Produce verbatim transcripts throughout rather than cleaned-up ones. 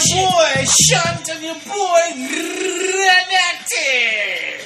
boy Shunt and your boy Redacted.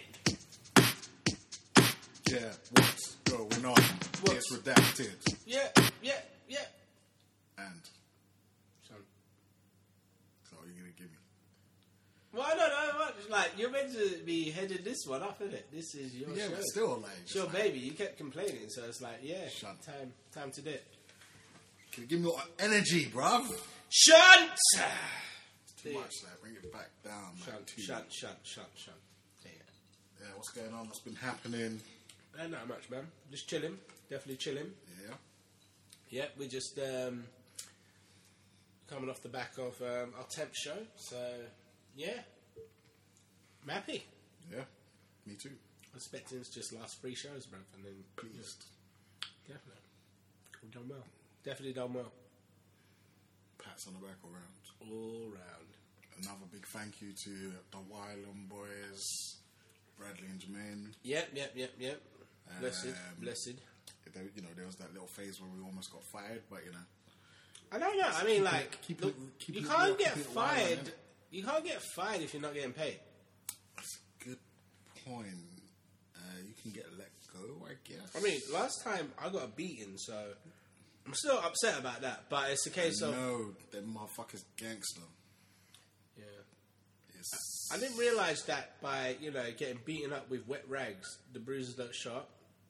Yeah, what? Going on? What? It's Redacted. Yeah, yeah, yeah. And Shunt. so are you gonna give me? Well, I don't know. What, like, you're meant to be heading this one up, isn't it? This is your Yeah, show. but still, like, It's your like, baby. You kept complaining, so it's like, yeah, Shunt. time, time to dip. Can you give me more energy, bruv? Shunt. Too much, like, bring it back down. Like, Shunt, too shunt, much. shunt, shunt, shunt. Yeah. Yeah, what's going on? What's been happening? Uh, not much, man. Just chilling. Definitely chilling. Yeah. Yep, we're just um, coming off the back of um, our tenth show. So, yeah. I'm happy. Yeah, me too. I'm expecting it's just last three shows, bruv. And then, Pleased. definitely. We've done well. Definitely done well. Pats on the back all round. All round. Another big thank you to the Wylam boys, Bradley and Jermaine. Yep, yep, yep, yep. Blessed, Um, blessed. There, you know, there was that little phase where we almost got fired, but you know, I don't know. I mean, keep like, it- keep look, it- keep you it can't real, get keep it wild, fired. innit? You can't get fired if you're not getting paid. that's a good point. Uh, you can get let go, I guess. I mean, last time I got a beating, so I'm still upset about that. But it's a case of no, them motherfuckers gangster. yeah. It's, I didn't realise that by you know getting beaten up with wet rags, the bruises don't show up.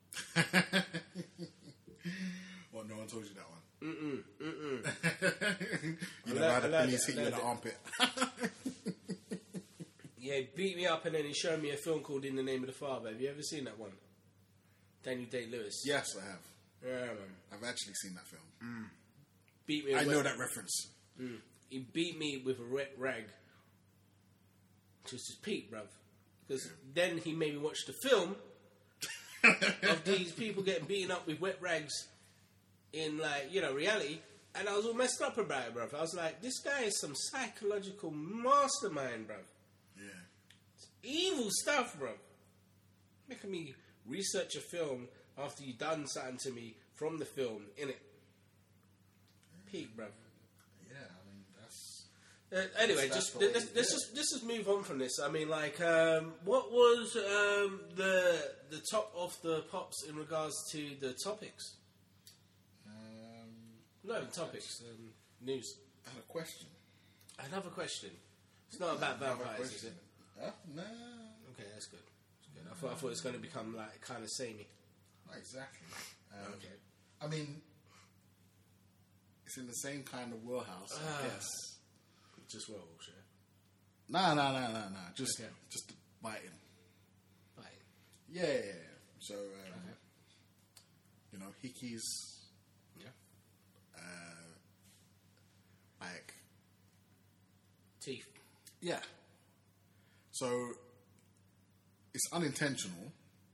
Well, no one told you that one. Mm mm mm. You I never learned- had I a learned police it, hit I you in the learned armpit. Yeah, he beat me up and then he showed me a film called In the Name of the Father. Have you ever seen that one? Daniel Day-Lewis. Yes, I have. Yeah, man. I've actually seen that film. Beat me. I with know wet- that reference. Mm. He beat me with a wet rag. Just his peak, bruv. Because then he made me watch the film of these people getting beaten up with wet rags in, like, you know, reality. And I was all messed up about it, bruv. I was like, this guy is some psychological mastermind, bruv. Yeah. Evil stuff, bruv. Making me research a film after you done something to me from the film, innit? Peak, bruv. Yeah, I mean, that's... Uh, anyway, That's just the way let's, you let's do it. just let's just move on from this. I mean, like, um, what was um, the the top of the pops in regards to the topics? Um, No, topics, um, news. I had a question. Another question. It's not about I have a vampires, is question. it? Huh? No, Okay, that's good. That's good. I thought I thought it was going to become like kind of samey. not exactly. Um, Okay. I mean, it's in the same kind of wheelhouse, Ah. I guess. Just werewolves, yeah. Nah, nah, nah, nah, nah. Just, Okay. just biting. Right. Yeah, yeah, yeah. So, um, you know, hickeys, Yeah. uh, like, Teeth. yeah. So, it's unintentional.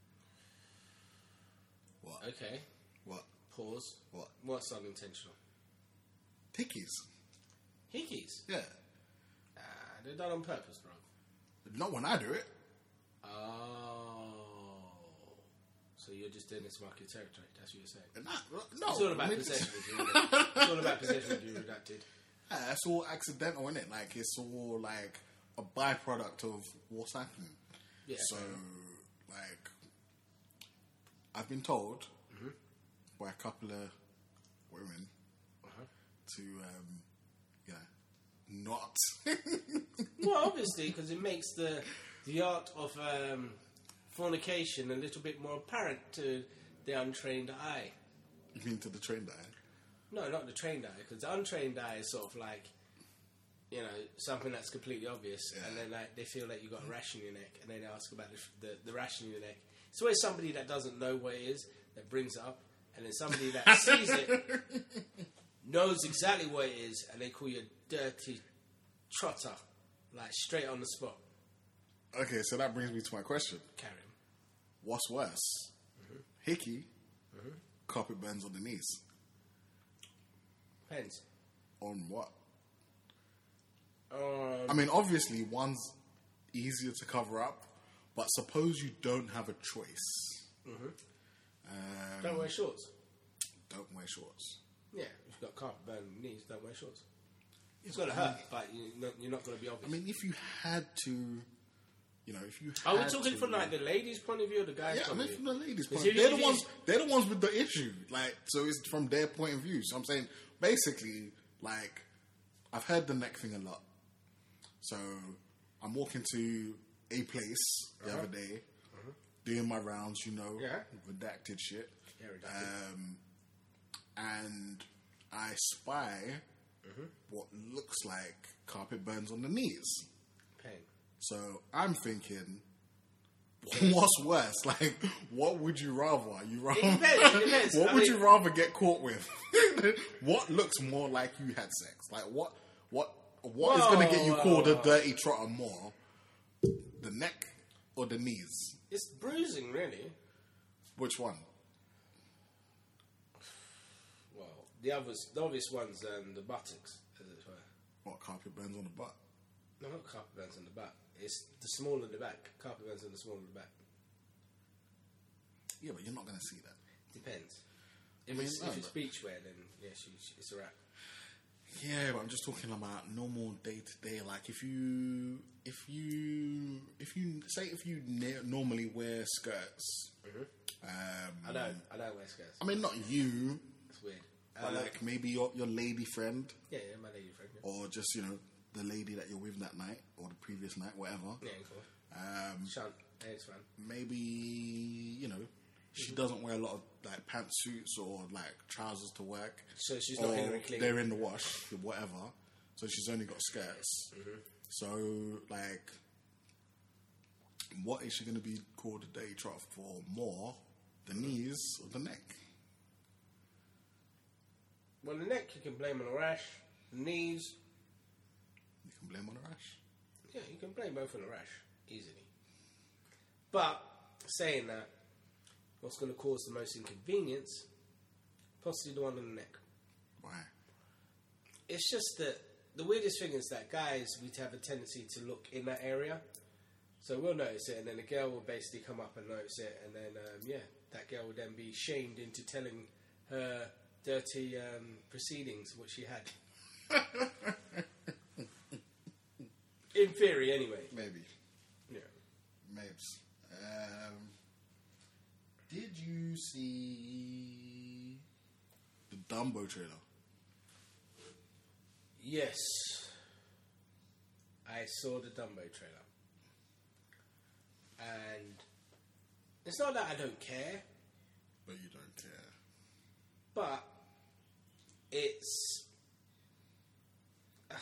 What? Okay. What? Pause. What? What's unintentional? Hickeys. Hickeys. Yeah. Ah, they're done on purpose, bro. Not when I do it. Oh. So you're just doing this to mark your territory. That's what you're saying. Nah, no. It's all about I mean, possession with you. Isn't it? It's all about possession with you, redacted. Yeah, it's all accidental, isn't it? Like, it's all like a byproduct of what's happening. Yeah. So, like, I've been told Mm-hmm. by a couple of women Uh-huh. to, um, you know, not. Well, obviously, because it makes the the art of um, fornication a little bit more apparent to the untrained eye. You mean to the train that? No, not the trained eye, because the untrained eye is sort of like, you know, something that's completely obvious, Yeah. and then like they feel like you've got a rash in your neck, and then they ask about the, the, the rash in your neck. It's always somebody that doesn't know what it is that brings it up, and then somebody that sees it knows exactly what it is, and they call you a dirty trotter, like straight on the spot. Okay, so that brings me to my question. Carry him. What's worse? Hickey, carpet burns on the knees. Depends. On what? Um, I mean, obviously, one's easier to cover up, but suppose you don't have a choice. Um, don't wear shorts. don't wear shorts. Yeah, if you've got carpet burning knees, don't wear shorts. It's gonna hurt, but you're not, you're not gonna be obvious. I mean, if you had to, you know, if you are we had talking to, from like the ladies' point of view or the guys' yeah, I point mean, of from view? the ladies' point, If you- they're if the you- ones. They're the ones with the issue. Like, so it's from their point of view. So I'm saying, basically, like, I've heard the neck thing a lot. So I'm walking to a place the Uh-huh. other day, doing my rounds, you know, Yeah. redacted shit. Yeah, redacted. Um, and I spy Mm-hmm. what looks like carpet burns on the knees. Pain. So I'm thinking, what's worse? Like, what would you rather? You rather? It depends, it depends. What I would mean- you rather get caught with? What looks more like you had sex? Like, what? What? What is going to get you Whoa, called whoa, a whoa. dirty trotter more? The neck or the knees? It's bruising, really. Which one? Well, the others, the obvious ones, um, the buttocks, as it were. What, carpet burns on the butt? No, not carpet burns on the back. It's the small of the back. Carpet burns on the small of the back. Yeah, but you're not going to see that. Depends. If I mean, it's, no, if it's but- beachwear, then yes, you, it's a wrap. Yeah, but I'm just talking about normal day to day. Like if you, if you, if you say if you ne- normally wear skirts, um, I don't. I don't wear skirts. I mean, not you, It's weird. but Uh, like maybe your your lady friend, yeah, yeah, my lady friend. Yeah, or just you know the lady that you're with that night or the previous night, whatever. yeah cool. Um, Shunt. Yeah, it's fine. maybe you know she doesn't wear a lot of like pantsuits or like trousers to work. So she's not or Hillary Clinton. they're in the wash, whatever. So she's only got skirts. Mm-hmm. So like, what is she going to be called a day trot for more? The knees or the neck? Well, the neck you can blame on a rash. The knees, You can blame on a rash. yeah, you can blame both on a rash easily. But saying that, what's going to cause the most inconvenience? Possibly the one on the neck. Why? It's just that the weirdest thing is that guys, we have a tendency to look in that area. So we'll notice it, and then the girl will basically come up and notice it, and then, um, yeah, that girl will then be shamed into telling her dirty um, proceedings, what she had. In theory, anyway. Maybe. Yeah. Mabes. Um, did you see the Dumbo trailer? Yes. I saw the Dumbo trailer. And it's not that I don't care, But you don't care. but it's uh,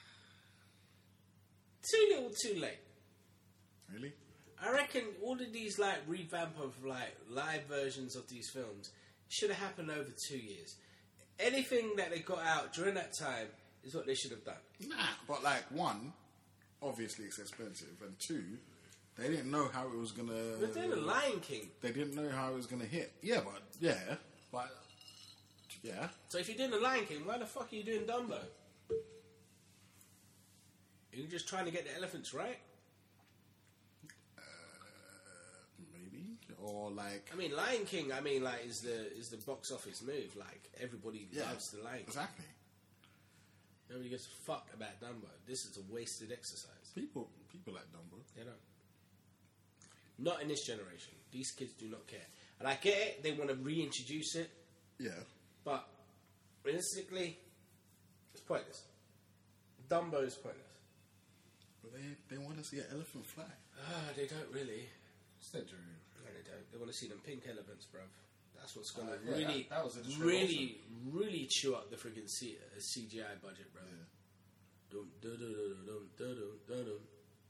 too little too late. Really? I reckon all of these like revamp of like live versions of these films should have happened over two years. Anything that they got out during that time is what they should have done. Nah, but like one, obviously it's expensive, and two, they didn't know how it was gonna. But then the Lion King. They didn't know how it was gonna hit. Yeah, but yeah, but yeah. So if you're doing the Lion King, why the fuck are you doing Dumbo? You're just trying to get the elephants right? Maybe or like I mean, Lion King. I mean, like, is the is the box office move? Like, everybody yeah, loves the Lion King. exactly. Nobody gives a fuck about Dumbo. This is a wasted exercise. People people like Dumbo. They don't. Not in this generation. These kids do not care. And I get it. They want to reintroduce it, Yeah, but realistically, it's pointless. Dumbo is pointless. but they they want to see an elephant fly. Ah, they don't really. It's their dream. No, they don't. They want to see them pink elephants, bruv. That's what's going to Uh, yeah, really, that- that was in the trailer really, really chew up the friggin' C- uh, C G I budget, bro. Yeah. Dum, dum, dum, dum, dum, dum, dum, dum.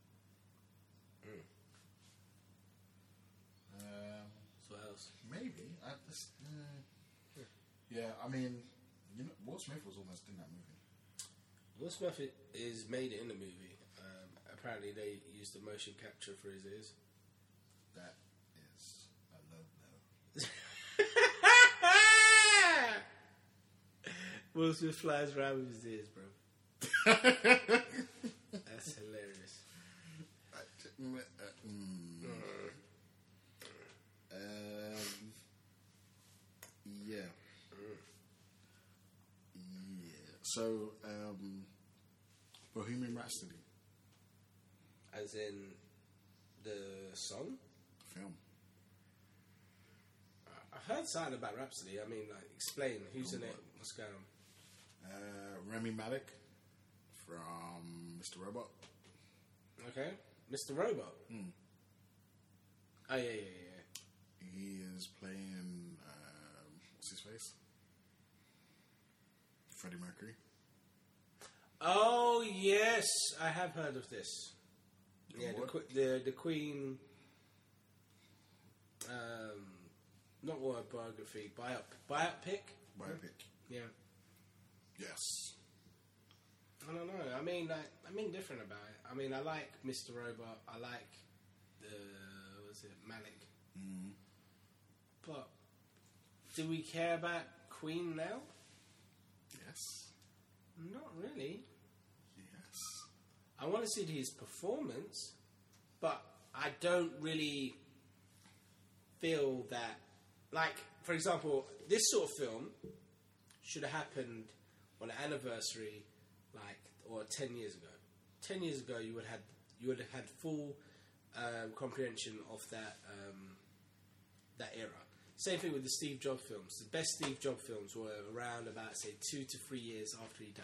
Um, So what else? maybe I just uh, yeah. I mean, you know, Will Smith was almost in that movie. Will Smith i- is made it in the movie. Um, apparently, they used the motion capture for his ears. That is a low blow. Will Smith flies around with his ears, bro. That's hilarious. Mm, uh, mm. Um, yeah. Yeah. So, um, Bohemian Rhapsody. As in the song? Film. I've heard something about Rhapsody. I mean, like, explain who's in it, what's going on. Uh, Remy Malek from Mister Robot. Okay, Mister Robot. Hmm. Oh yeah, yeah, yeah. He is playing. Uh, what's his face? Freddie Mercury. Oh yes, I have heard of this. Yeah, the, What? que- the the Queen. Um, not autobiography, biop biopic. Biopic. Yeah, Yes. I don't know. I mean, like, I mean, different about it. I mean, I like Mister Robot. I like the was it Malik. Mm. But do we care about Queen now? Yes. Not really. Yes. I want to see his performance, but I don't really feel that. Like, for example, this sort of film should have happened on an anniversary, like, or ten years ago. Ten years ago, you would have you would have had full um, comprehension of that um, that era. Same thing with the Steve Jobs films. The best Steve Jobs films were around about, say, two to three years after he died.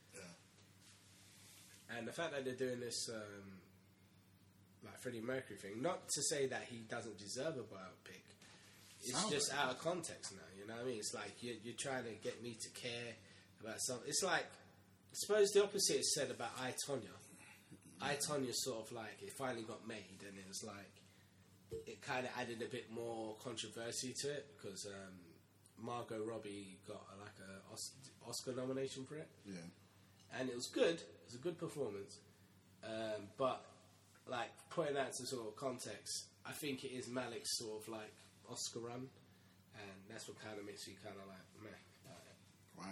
Yeah. And the fact that they're doing this, um, like Freddie Mercury thing, not to say that he doesn't deserve a biopic, it's Sounds just like out of context now. You know what I mean? It's like you're, you're trying to get me to care about something. It's like, I suppose the opposite is said about I, Tonya. I, Tonya sort of like, it finally got made, and it was like, it kind of added a bit more controversy to it because um, Margot Robbie got a, like a Os- Oscar nomination for it, Yeah. and it was good. It was a good performance, um, but like putting that into sort of context, I think it is Malik's sort of like Oscar run, and that's what kind of makes you kind of like meh. Why?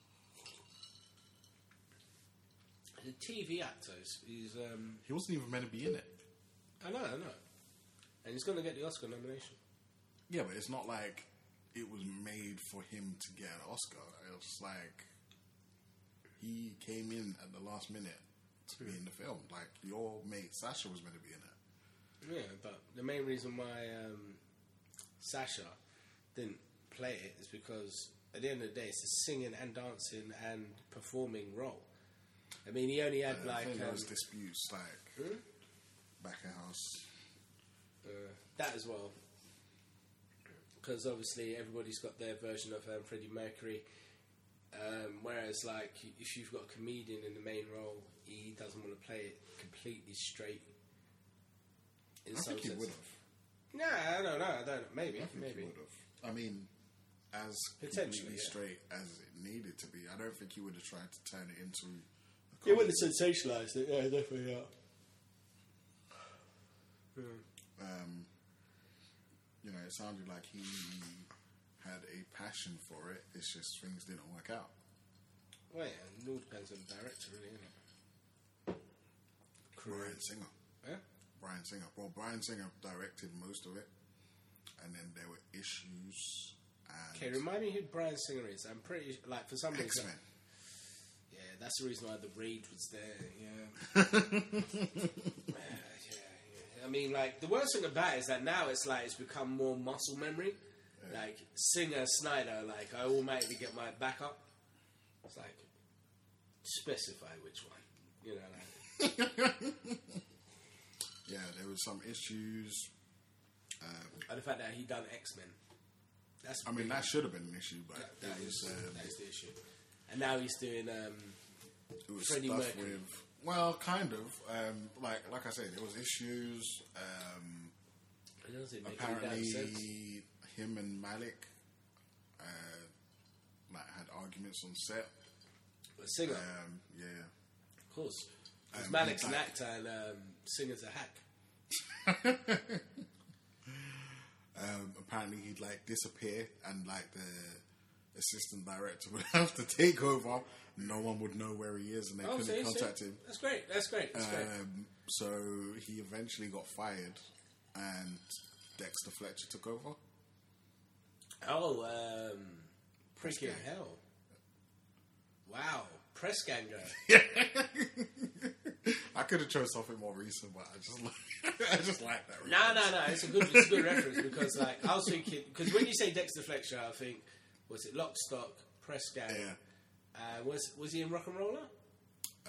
The T V actor is, he's um, He wasn't even meant to be in it. I know, I know, and he's going to get the Oscar nomination. Yeah, but it's not like it was made for him to get an Oscar. It was like he came in at the last minute to be in the film. Like your mate Sasha was meant to be in it. Yeah, but the main reason why um, Sasha didn't play it is because at the end of the day, it's a singing and dancing and performing role. I mean, he only had Uh, I like think there um, was disputes like hmm? back at house. uh, that as well, because obviously everybody's got their version of um, Freddie Mercury. Um, whereas, like, if you've got a comedian in the main role, he doesn't want to play it completely straight. In I some think he sense. would have. Nah, I don't know. I don't know. Maybe, I think maybe. he would have. I mean, as Potentially, completely yeah. straight as it needed to be. I don't think he would have tried to turn it into. A He would comedy. have sensationalised it. Yeah, definitely. Yeah. Hmm. Um, you know, it sounded like he had a passion for it. It's just things didn't work out. Well, yeah, it all depends on the director, really, isn't it? Brian Singer. Yeah? Brian Singer. Well, Brian Singer directed most of it, and then there were issues. And Okay, remind me who Brian Singer is. I'm pretty like for some reason. X-Men. Yeah, that's the reason why the raid was there. Yeah. yeah, yeah. I mean, like the worst thing about it is that now it's like it's become more muscle memory. Yeah. Like Singer, Snyder, like I automatically get my backup. It's like specify which one, you know. Like, Yeah, there was some issues. Um, and the fact that he done X Men. That's I mean, that should have been an issue, but that, that it is was, um, that is the issue. And now he's doing um, it was Freddie stuff Mercury. with. Well, kind of. Um, like, like I said, there was issues. Um, It doesn't make any damn sense. apparently, him and Malik uh, like had arguments on set. But Singer, Um, yeah. of course. Because Um, Malik's an like- actor and um, Singer's a hack. Um, apparently, he'd like disappear, and like the assistant director would have to take over. No one would know where he is, and they Oh, couldn't see, contact see. him. That's great. That's great. That's great. Um, so he eventually got fired, and Dexter Fletcher took over. Oh, um, freaking gang. hell! Wow, press gang guy. I could have chose something more recent, but I just like, I just like that. No, no, no. It's a good, it's a good reference because, like, I was thinking because when you say Dexter Fletcher, I think was it Lock, Stock, Press Gang? Yeah. Uh, was was he in Rock and Roller? Uh,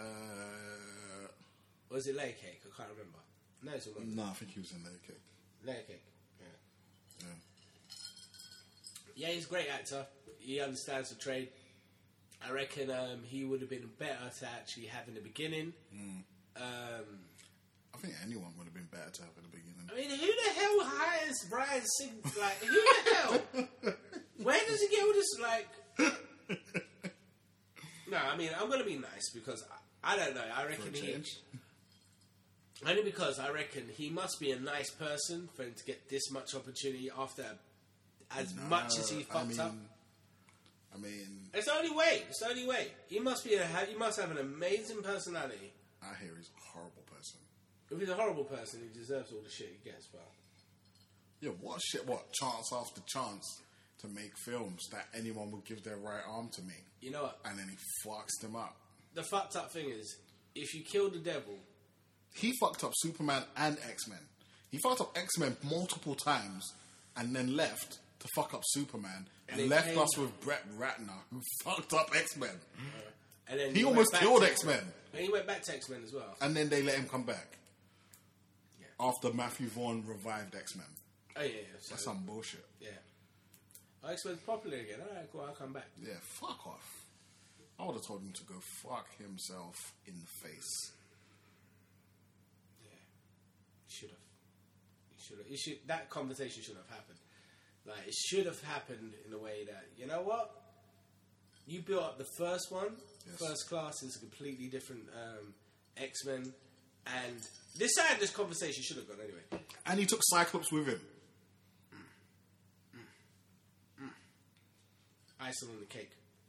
or was it Layer Cake? I can't remember. No, it's a no, I think he was in Layer Cake. Layer Cake. Yeah. Yeah. Yeah, he's a great actor. He understands the trade. I reckon um, he would have been better to actually have in the beginning. Mm. Um, I think anyone would have been better to have in the beginning. I mean, who the hell hires Brian Sing? Like, who the hell? Where does he get all this, like... No, I mean, I'm going to be nice because I, I don't know. I reckon he... Only because I reckon he must be a nice person for him to get this much opportunity after as no, much as he fucked I mean, up. I mean... It's the only way. It's the only way. He must be a... He must have an amazing personality. I hear he's a horrible person. If he's a horrible person, he deserves all the shit he gets, well. Yeah, what shit, what? Chance after chance to make films that anyone would give their right arm to me. You know what? And then he fucks them up. The fucked up thing is, if you kill the devil... He fucked up Superman and X-Men. He fucked up X-Men multiple times and then left to fuck up Superman and, and left came... us with Brett Ratner, who fucked up X-Men. Uh, and then he, he almost killed X-Men. X-Men. And he went back to X-Men as well. And then they let him come back. Yeah. After Matthew Vaughn revived X-Men. Oh, yeah, yeah. So, that's some bullshit. Yeah. Oh, X-Men's popular again. All right, cool, I'll come back. Yeah, fuck off. I would have told him to go fuck himself in the face. Yeah. He should have. He should have. He should, that conversation should have happened. Like, it should have happened in a way that, you know what? You built up the first one. Yes. First Class is a completely different um, X-Men. And this side, this conversation should have gone anyway. And he took Cyclops with him. Mm. Mm. Mm. Icing on the cake.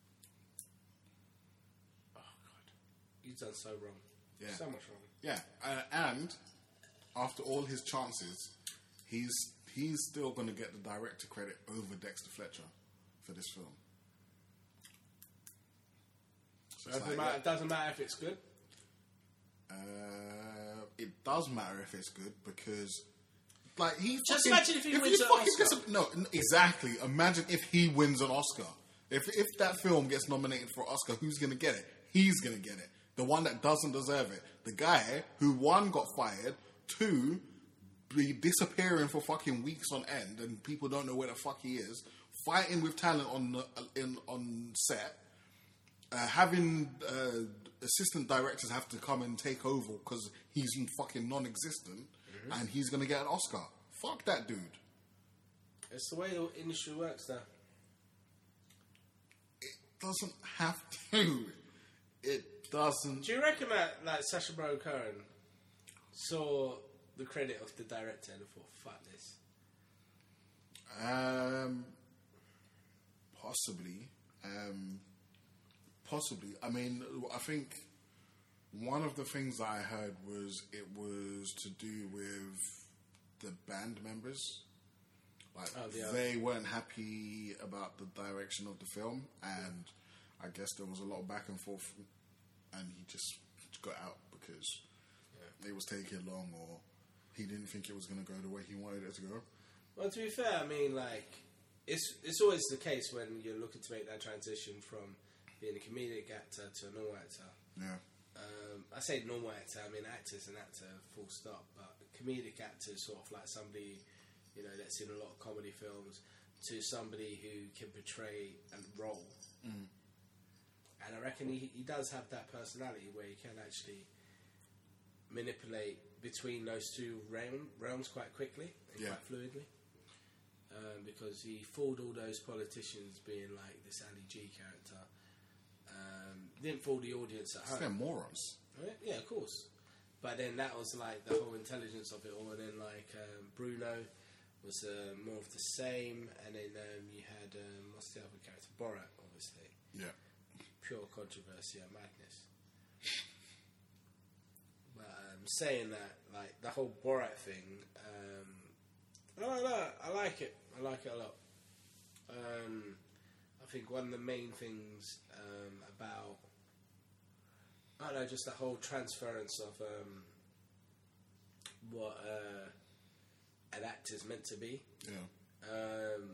Oh, God. He's done so wrong. Yeah. So much wrong. Yeah. Uh, and after all his chances, he's he's still going to get the director credit over Dexter Fletcher for this film. So doesn't, like, matter, yeah. It doesn't matter if it's good? Uh, it does matter if it's good because, like, he just fucking, imagine if he if wins he an fucking Oscar. Gets a, no, exactly. Imagine if he wins an Oscar. If if that film gets nominated for an Oscar, who's going to get it? He's going to get it. The one that doesn't deserve it. The guy who, one, got fired, two, be disappearing for fucking weeks on end, and people don't know where the fuck he is, fighting with talent on the, in on set, uh, having uh, assistant directors have to come and take over because he's fucking non-existent, mm-hmm. and he's going to get an Oscar. Fuck that dude. It's the way the industry works, though. It doesn't have to. It doesn't. Do you reckon that, like, Sacha Baron Cohen saw the credit of the director and thought, fuck this? Um, possibly. Um, possibly. I mean, I think one of the things I heard was it was to do with the band members. Like, oh, yeah. They weren't happy about the direction of the film, and I guess there was a lot of back and forth, and he just got out because yeah. it was taking long, or he didn't think it was going to go the way he wanted it to go. Well, to be fair, I mean, like, it's it's always the case when you're looking to make that transition from being a comedic actor to a normal actor. Yeah. Um, I say normal actor, I mean actor's an actor, full stop, but comedic actor is sort of like somebody, you know, that's in a lot of comedy films, to somebody who can portray a role. Mm. And I reckon he, he does have that personality where he can actually manipulate between those two realm, realms quite quickly and yeah. quite fluidly. Um, because he fooled all those politicians being like this Ali G character. Um, didn't fool the audience at home. They're morons. Right? Yeah, of course. But then that was like the whole intelligence of it all. And then like um, Bruno was uh, more of the same. And then um, you had, um, what's the other character? Borat, obviously. Yeah. Pure controversy and madness. But um, saying that, like the whole Borat thing, um, I like that. I like it. I like it a lot. Um, I think one of the main things um, about I don't know, just that whole transference of um, what uh, an actor's meant to be. Yeah. Um,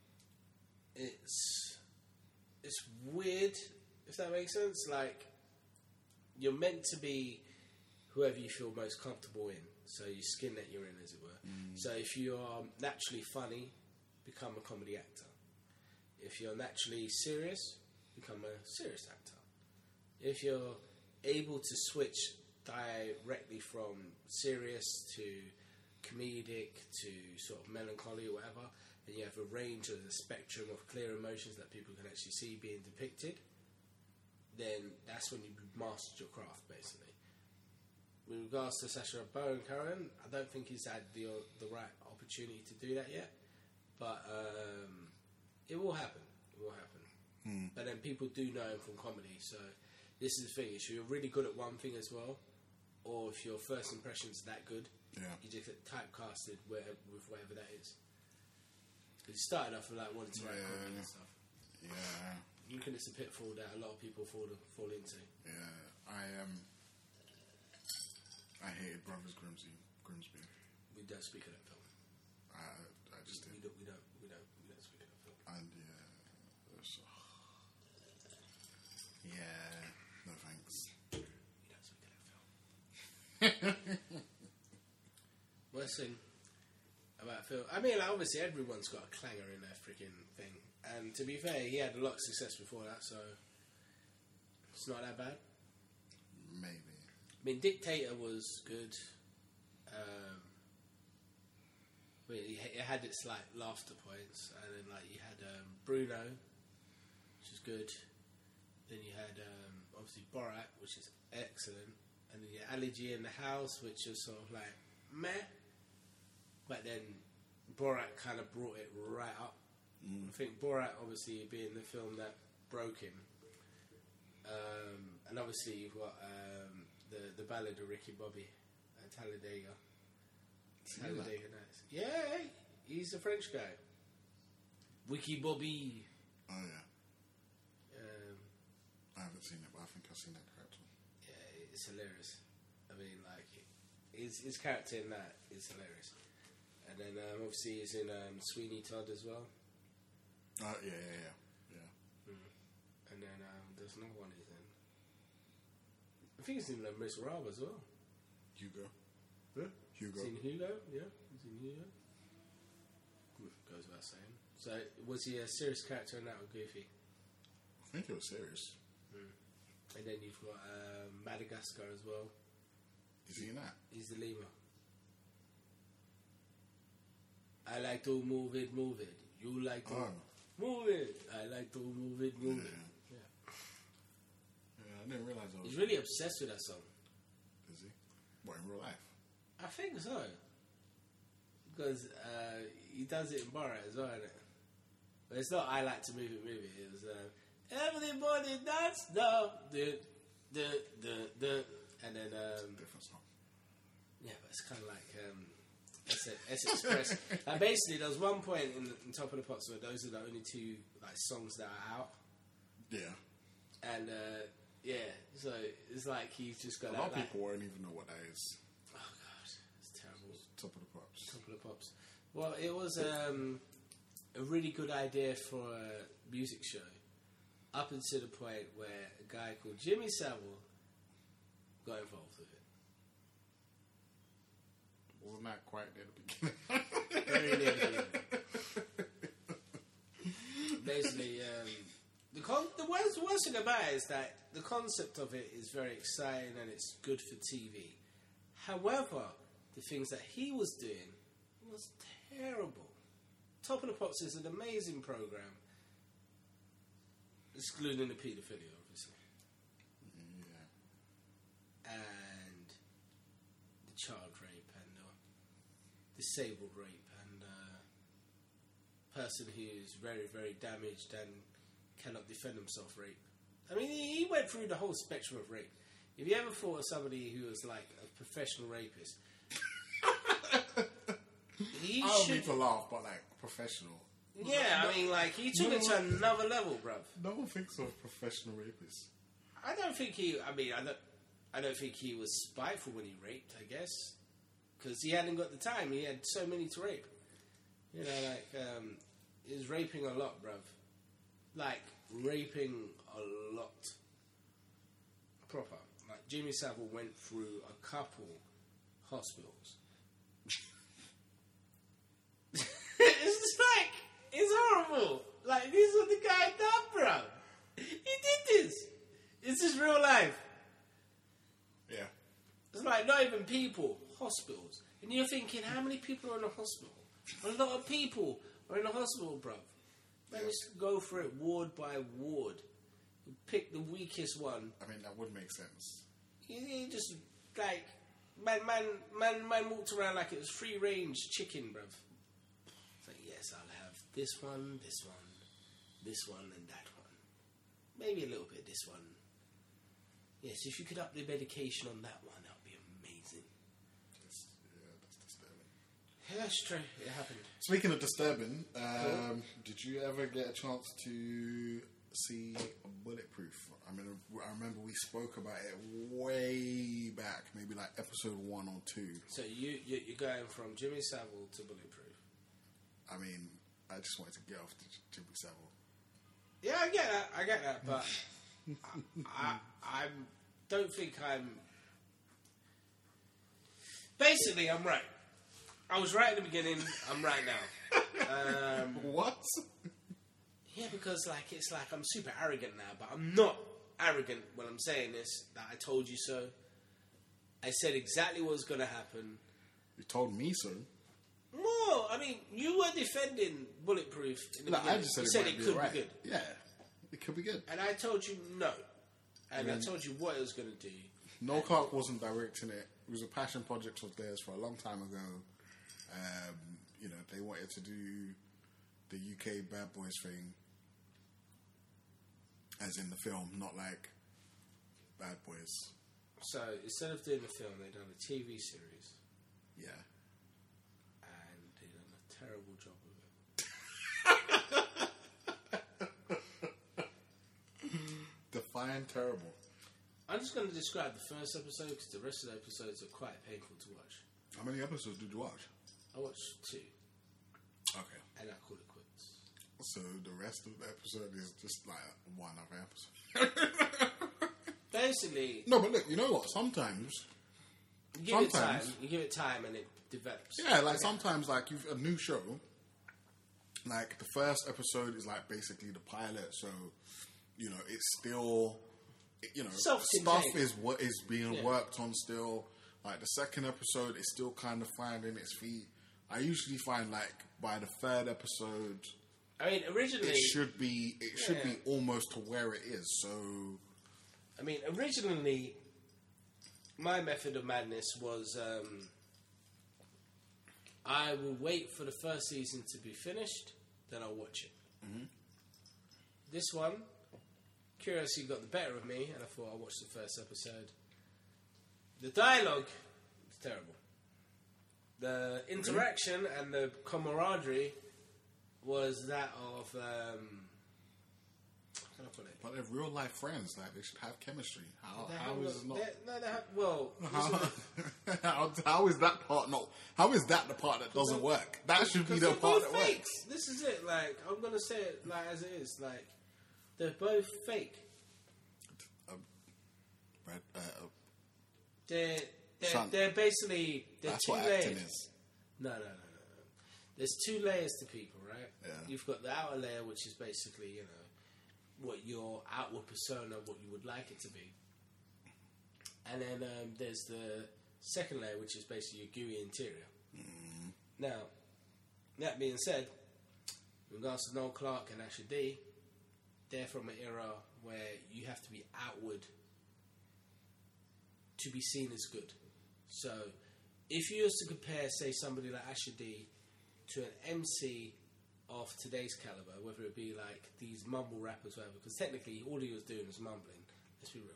it's it's weird, if that makes sense. Like, you're meant to be whoever you feel most comfortable in. So your skin that you're in, as it were. Mm. So if you are naturally funny, become a comedy actor. If you're naturally serious, become a serious actor. If you're able to switch directly from serious to comedic to sort of melancholy or whatever, and you have a range of the spectrum of clear emotions that people can actually see being depicted, then that's when you've mastered your craft, basically. With regards to Sacha Baron Cohen, I don't think he's had the the right opportunity to do that yet, but um, it will happen. It will happen. Hmm. But then people do know him from comedy, so this is the thing: if you're really good at one thing as well, or if your first impression's that good, yeah. you just get typecasted wherever, with whatever that is. Because you started off with like wanting to write yeah. comedy and stuff. Yeah. You think it's a pitfall that a lot of people fall fall into. Yeah, I um, I hated Brothers Grimsby. Grimsby. We don't speak of that film. I I just we, did. we don't we don't we don't we don't speak of that film. And yeah, it was, uh, yeah, no thanks. We don't speak of that film. Worst thing about film. I mean, like, obviously everyone's got a clanger in their freaking thing. And to be fair, he had a lot of success before that, so it's not that bad. Maybe. I mean, Dictator was good. Um, I mean, it had its like laughter points, and then like you had um, Bruno, which is good. Then you had um, obviously Borat, which is excellent, and then you had Ali G in the House, which was sort of like meh. But then Borat kind of brought it right up. Mm. I think Borat, obviously, being the film that broke him. Um, and obviously, you've got um, the the Ballad of Ricky Bobby at Talladega. Talladega Nights. Yeah, he's a French guy. Ricky Bobby. Oh, yeah. Um, I haven't seen it, but I think I've seen that character. Yeah, it's hilarious. I mean, like, his, his character in that is hilarious. And then, um, obviously, he's in um, Sweeney Todd as well. Oh, uh, yeah, yeah, yeah. yeah. Mm. And then um, there's another one he's in. I think he's in uh, Miss Rob as well. Hugo. Huh? Hugo. He's in Hugo, yeah. He's in Hugo. Goes without saying. So, was he a serious character in that or goofy? I think it was serious. Mm. And then you've got um, Madagascar as well. Is he in that? He's the lemur. I like to move it, move it. You like to oh. move it. I like to move it, move yeah. it. Yeah. Yeah, I didn't realize I was. He's really obsessed with that song. Is he? What, in real life? I think so. Because uh, he does it in Borat as well, isn't it? But it's not I like to move it, move it. It was uh, everybody dance, no, the, the, the, the, and then um, different song. Yeah, but it's kind of like um, S, S Express. Like basically, there was one point in, the, in Top of the Pops where those are the only two like songs that are out. Yeah. And uh, yeah, so it's like he's just got a that, lot of like, people won't even know what that is. Oh god, it's terrible. It's Top of the Pops. Top of the Pops. Well, it was um, a really good idea for a music show, up until the point where a guy called Jimmy Savile got involved with it. Wasn't that quite near the beginning? Very near the beginning. Basically, um, the con- the worst, worst thing about it is that the concept of it is very exciting and it's good for T V. However, the things that he was doing was terrible. Top of the Pops is an amazing program, excluding the paedophilia, obviously. Yeah. And the child rape and the disabled rape and uh, person who is very, very damaged and cannot defend himself rape. I mean, he, he went through the whole spectrum of rape. If you ever thought of somebody who was like a professional rapist, he I don't should... need to laugh, but like professional. Yeah, no, I mean, like, he took no, it to another level, bruv. No one thinks of professional rapists. I don't think he... I mean, I don't... I don't think he was spiteful when he raped, I guess. Because he hadn't got the time. He had so many to rape. You know, like, um, he was raping a lot, bruv. Like, raping a lot. Proper. Like, Jimmy Savile went through a couple hospitals. It's just like, it's horrible. Like, this is what the guy done, bruv. He did this. This is real life. Yeah. It's like not even people, hospitals. And you're thinking, how many people are in a hospital? A lot of people are in a hospital, bruv. Let me just go for it ward by ward. You pick the weakest one. I mean, that would make sense. You, you just, like, man, man, man, man walked around like it was free range chicken, bruv. It's like, yes, I'll have this one, this one, this one, and that one. Maybe a little bit this one. Yes, if you could up the medication on that one, that would be amazing. That's, yeah, that's disturbing. Yeah, that's true. It happened. Speaking of disturbing, um, Cool. did you ever get a chance to see Bulletproof? I mean, I remember we spoke about it way back, maybe like episode one or two. So you, you you're going from Jimmy Savile to Bulletproof. I mean, I just wanted to get off to Jimmy Savile. Yeah, I get that. I get that, but I, I, I don't think I'm. Basically, I'm right. I was right at the beginning. I'm right now. Um, What? yeah, because like it's like I'm super arrogant now, but I'm not arrogant when I'm saying this. That I told you so. I said exactly what was going to happen. You told me so. Well, I mean, you were defending Bulletproof in the No, beginning. I just said you it, said might it be could alright. be good. Yeah, it could be good. And I told you no. And I Mm. told you what it was going to do. Noel Clarke wasn't directing it. It was a passion project of theirs for a long time ago. Um, you know, they wanted to do the U K Bad Boys thing, as in the film, not like Bad Boys. So instead of doing the film, they done a T V series, Yeah. and they done a terrible job of it. Define terrible. I'm just going to describe the first episode because the rest of the episodes are quite painful to watch. How many episodes did you watch? I watched two, Okay. and I called it quits. So the rest of the episode is just like one other episode. Basically, No, but look, you know what? Sometimes, you give it time. Sometimes. You give it time, and it develops. yeah, like sometimes, like you've a new show. Like the first episode is like basically the pilot, so you know it's still, you know, Self-contained. stuff is what is being Yeah. worked on still. Like the second episode is still kind of finding its feet. I usually find like by the third episode, I mean, originally, it should be it should Yeah. be almost to where it is. So I mean, originally, my method of madness was um, I will wait for the first season to be finished, then I'll watch it. Mm-hmm. This one, curiosity got the better of me, and I thought I'll watch the first episode. The dialogue is terrible. The interaction and the camaraderie was that of... Um, how can I put it? but they're real life friends. Like they should have chemistry. How They how have- is it not? they- No, they have... Well... How, how, how is that part not? How is that the part that doesn't work? That should be Because the they're part both that fakes. works. This is it. Like I'm gonna say it like as it is. Like they're both fake. Um, Brad, uh, They're they're, Son, they're basically they're that's two what layers. acting is. No, no, no, no, no. There's two layers to people, right? Yeah. You've got the outer layer, which is basically you know what your outward persona, what you would like it to be, and then um, there's the second layer, which is basically your gooey interior. Mm. Now, that being said, in regards to Noel Clarke and Asher D, they're from an era where you have to be outward to be seen as good. So, if you was to compare, say, somebody like Asher D to an M C of today's caliber, whether it be like these mumble rappers, whatever, because technically all he was doing was mumbling. Let's be real.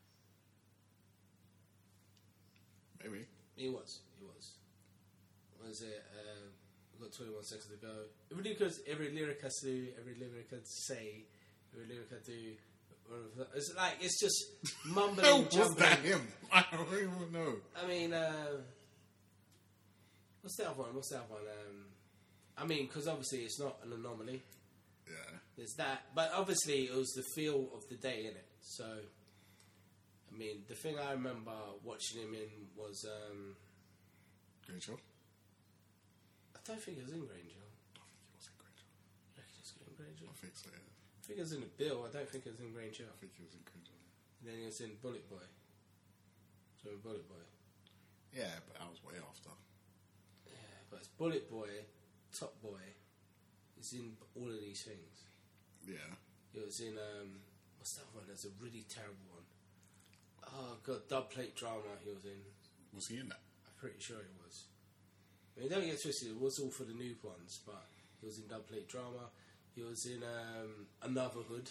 Maybe. He was. He was. What is it? Uh, we've got twenty-one seconds to go. Every lyric, every lyric I do, every lyric I say, every lyric I do, It's like it's just mumbling, Hell, was jumping. that him? I don't even know. I mean, uh, what's the other one? What's the other one? Um, I mean, because obviously it's not an anomaly. Yeah. There's that, but obviously it was the feel of the day in it. So, I mean, the thing I remember watching him in was um, Granger? I don't think it was in Granger. I think it was in Granger. You reckon it was in Granger? I think so, yeah. I think it was in the Bill. I don't think it was in Granger. I think it was in Granger. And then it was in Bullet Boy. So Bullet Boy. Yeah, but I was way after. Yeah, but it's Bullet Boy, Top Boy. It's in all of these things. Yeah. It was in um, what's that one? There's a really terrible one. Oh god, Dub Plate Drama. He was in. Was he in that? I'm pretty sure he was. I mean, don't get twisted. It was all for the new ones, but he was in Dub Plate Drama. He was in um, Another Hood.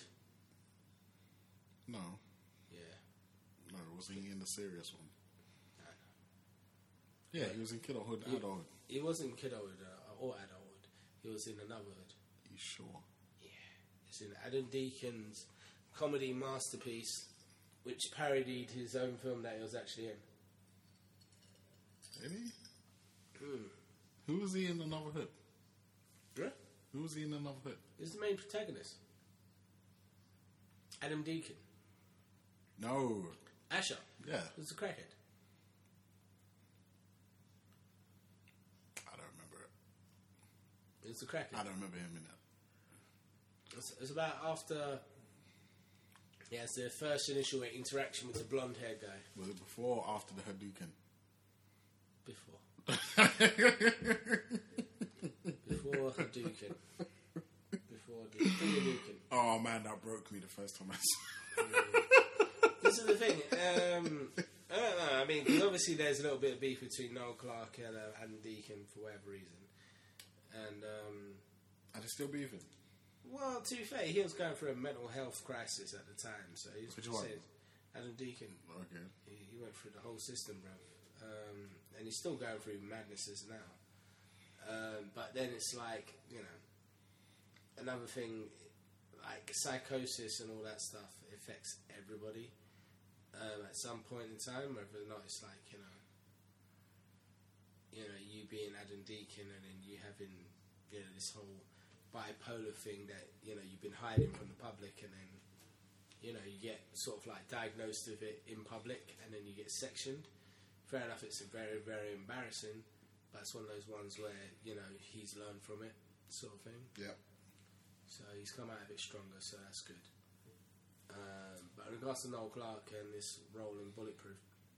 No. Yeah. No, was he in the serious one? No. Yeah, he was in Kidulthood, He- Adulthood. He wasn't Kidulthood uh, or Adulthood. He was in Another Hood. You sure? Yeah. It's in Adam Deacon's comedy masterpiece, which parodied his own film that he was actually in. Really? Hmm. Who was he in Another Hood? Yeah? Who was he in Another Hood? He's the main protagonist. Adam Deacon. No. Asher. Yeah. Who's the crackhead. I don't remember it. It's the crackhead. I don't remember him in that. It's, it's about after. Yeah, it's the first initial interaction with the blonde haired guy. Was it before or after the Hadouken? Before. Before Hadouken. Before the Hadouken. Oh man, that broke me the first time I saw it. This is the thing. Um, I don't know. I mean, 'cause obviously there's a little bit of beef between Noel Clarke and uh, Adam Deacon for whatever reason. And, um, Are they still beefing? well, to be fair, he was going through a mental health crisis at the time. So he's Which one? Adam Deacon. Okay. He, he went through the whole system, bro. Um, and he's still going through madnesses now. Um, but then it's like, you know, another thing, like psychosis and all that stuff affects everybody um, at some point in time, whether or not it's like, you know, you know, you being Adam Deacon and then you having, you know, this whole bipolar thing that, you know, you've been hiding from the public and then, you know, you get sort of like diagnosed with it in public and then you get sectioned. Fair enough, it's a very, very embarrassing, but it's one of those ones where, you know, he's learned from it, sort of thing. Yeah. So he's come out a bit stronger, so that's good. Um, but in regards to Noel Clarke and this role in Bulletproof,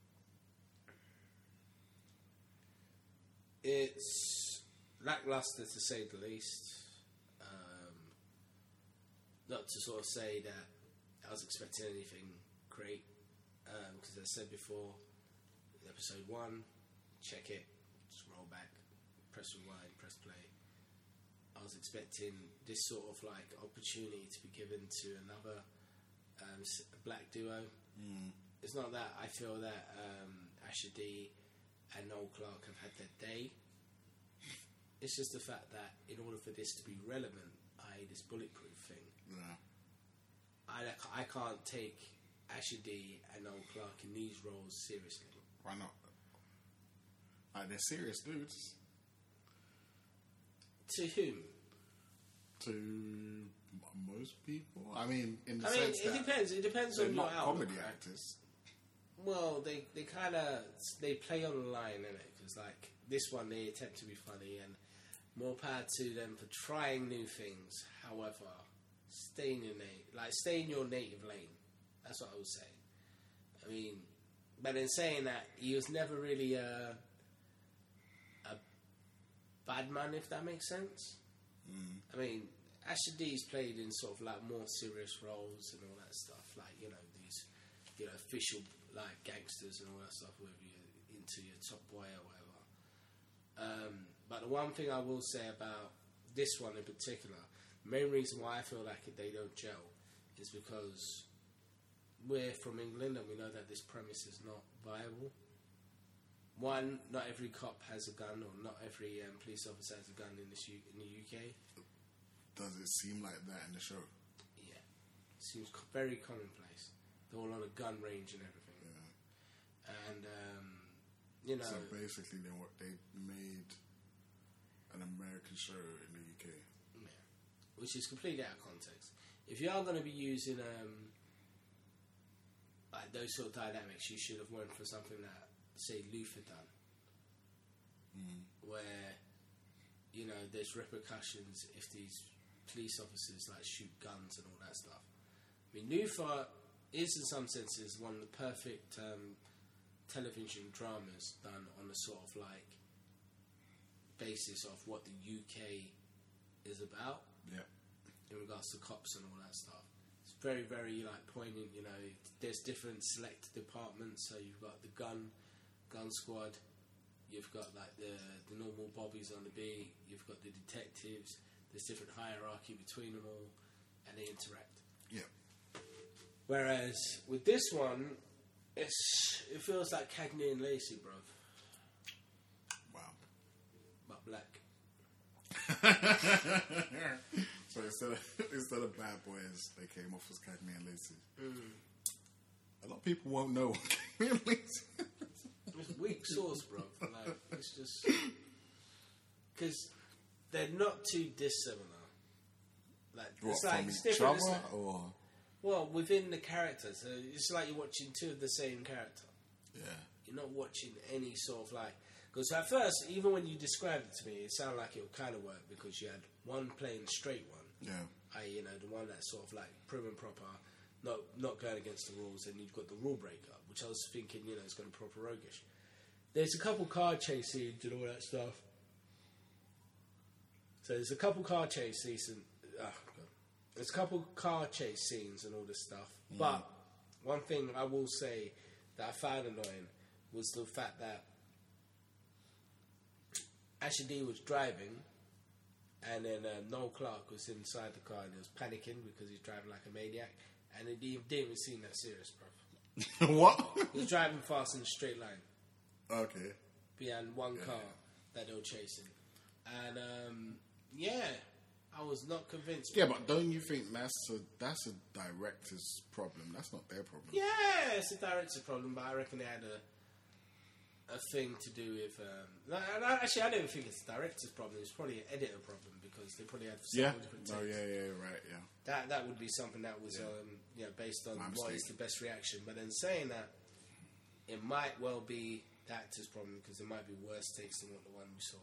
it's lackluster to say the least. Um, not to sort of say that I was expecting anything great, because as I said before, episode one, check it, just roll back, press rewind, press play. I was expecting this sort of like opportunity to be given to another um, s- black duo. Mm. It's not that I feel that um, Asher D and Noel Clarke have had their day. It's just the fact that in order for this to be relevant, that is this Bulletproof thing, Yeah. I, I can't take Asher D and Noel Clarke in these roles seriously. Why not? Like, they're serious dudes. To whom? To m- most people. I mean, in the I mean, sense it that depends. It depends they're on your not outlook, comedy right? actors. Well, they they kind of they play on the line, innit? Because like this one, they attempt to be funny, and more power to them for trying new things. However, stay in your na- like stay in your native lane. That's what I would say. I mean, but in saying that, he was never really a a bad man, if that makes sense. Mm. I mean, Asher D's played in sort of like more serious roles and all that stuff, like, you know, these, you know, official like gangsters and all that stuff, whether you're into your Top Boy or whatever. Um, but the one thing I will say about this one in particular, the main reason why I feel like they don't gel is because we're from England and we know that this premise is not viable. One, not every cop has a gun, or not every um, police officer has a gun in, this U- in the U K. Does it seem like that in the show? Yeah. seems co- very commonplace. They're all on a gun range and everything. Yeah. And um, you know, So basically, they what they made an American show in the U K. yeah, which is completely out of context. If you are going to be using um, like those sort of dynamics, you should have went for something that, say, Luther done, Mm. where you know there's repercussions if these police officers like shoot guns and all that stuff. I mean, Luther is in some senses one of the perfect um, television dramas done on a sort of like basis of what the U K is about. Yeah. In regards to cops and all that stuff. It's very, very like poignant, you know. There's different select departments, so you've got the gun gun squad, you've got like the the normal bobbies on the beat, you've got the detectives, there's different hierarchy between them all, and they interact. Yeah. Whereas with this one, it's it feels like Cagney and Lacey, bruv. Wow. But black. So instead of, instead of Bad Boys, they came off as Cagney and Lacey. Mm. A lot of people won't know what Cagney and Lacey is. It's weak sauce, bro. Like, it's just because they're not too dissimilar. Like, What, it's like from it's each different. It's other, like- or well, within the characters, so it's like you're watching two of the same character. yeah, You're not watching any sort of like. Because at first, even when you described it to me, it sounded like it would kind of work because you had one playing straight one, yeah, I, you know, the one that's sort of like prim and proper, not not going against the rules, and you've got the rule breaker, which I was thinking, you know, it's going to be proper roguish. There's a couple car chase scenes and all that stuff. So there's a couple car chase scenes, and, oh God. There's a couple car chase scenes and all this stuff. Mm. But one thing I will say that I found annoying was the fact that Asher D was driving, and then uh, Noel Clark was inside the car and he was panicking because he's driving like a maniac, and it didn't, didn't even seem that serious, bro. what? He was driving fast in a straight line Okay. behind one Yeah. car that they were chasing, and um, yeah, I was not convinced. Yeah, but don't you think that's a that's a director's problem? That's not their problem. Yeah, it's a director's problem, but I reckon they had a a thing to do with. Um, no, no, actually, I don't think it's a director's problem. It's probably an editor problem because they probably had Yeah. several different No. takes. Yeah. Yeah. Right. Yeah. That that would be something that was Yeah. um, you know based on My what is mistake. the best reaction. But then saying that, it might well be the actor's problem because it might be worse takes than what the one we saw.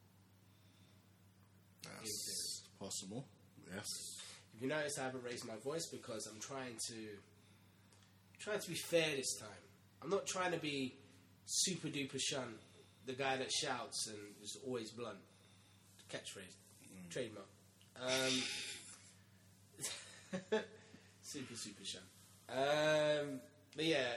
That's possible. Yes. If you notice, I haven't raised my voice because I'm trying to trying to be fair this time. I'm not trying to be super duper shun, the guy that shouts and is always blunt. Catchphrase, trademark. Um, super super shun. Um, but yeah,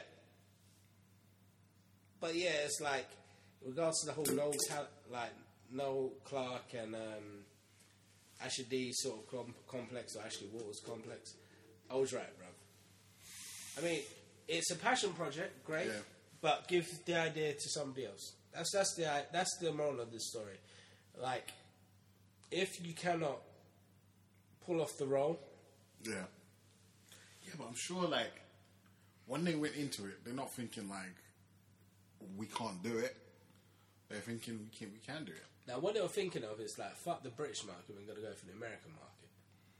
but yeah, it's like in regards to the whole Noel Cal- like Noel Clark and um, Asher D sort of com- complex or Ashley Waters complex. I was right, bro. I mean, it's a passion project, great, Yeah. but give the idea to somebody else. That's that's the that's the moral of this story. Like, if you cannot pull off the role, Yeah. Yeah, but I'm sure, like, when they went into it, they're not thinking, like, we can't do it. They're thinking, we can, we can do it. now what they were thinking of is like, fuck the British market, we're going to go for the American market.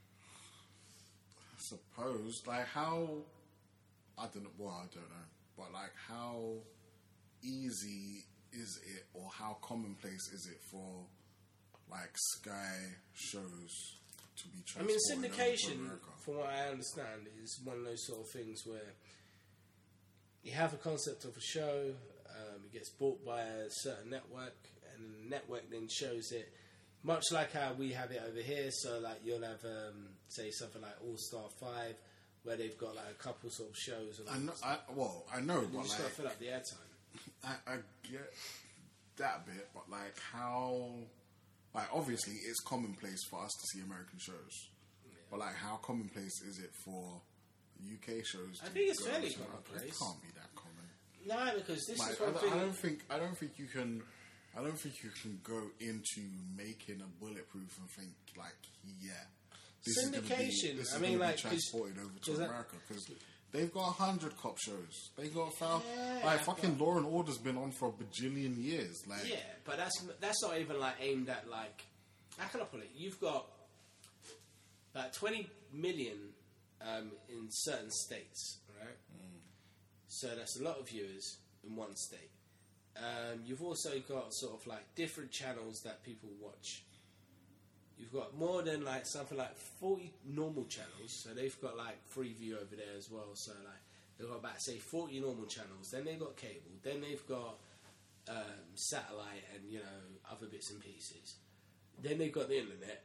I suppose. Like, how... I don't know. Well, I don't know. But, like, how easy is it, or how commonplace is it for, like, Sky shows to be I mean, transported over to syndication, America? from what I understand, is one of those sort of things where you have a concept of a show, um, it gets bought by a certain network, and the network then shows it, much like how we have it over here. So, like, you'll have, um, say, something like All Star five, where they've got like a couple sort of shows. And I know, I, well, I know, you but, just got to like... fill up the airtime. I, I get that bit, but like how, like obviously it's commonplace for us to see American shows, Yeah. but like how commonplace is it for U K shows? I to think it's go fairly to America? commonplace. It can't be that common. No, because this Like, is I, one don't- thing. I don't think I don't think you can. I don't think you can go into making a bulletproof and think like, yeah. this is going to be, Syndication. this is I mean, gonna be like, 'cause- transported over to 'cause that- America because they've got a hundred cop shows. They got a thousand. Yeah, like fucking but- Law and Order's been on for a bajillion years. Like, Yeah, but that's that's not even like aimed at like. How can I put it? You've got about twenty million um, in certain states, right? So that's a lot of viewers in one state. Um, you've also got sort of like different channels that people watch. You've got more than like something like forty normal channels, so they've got like free view over there as well. So like they've got about say forty normal channels. Then they've got cable. Then they've got um, satellite and you know other bits and pieces. Then they've got the internet.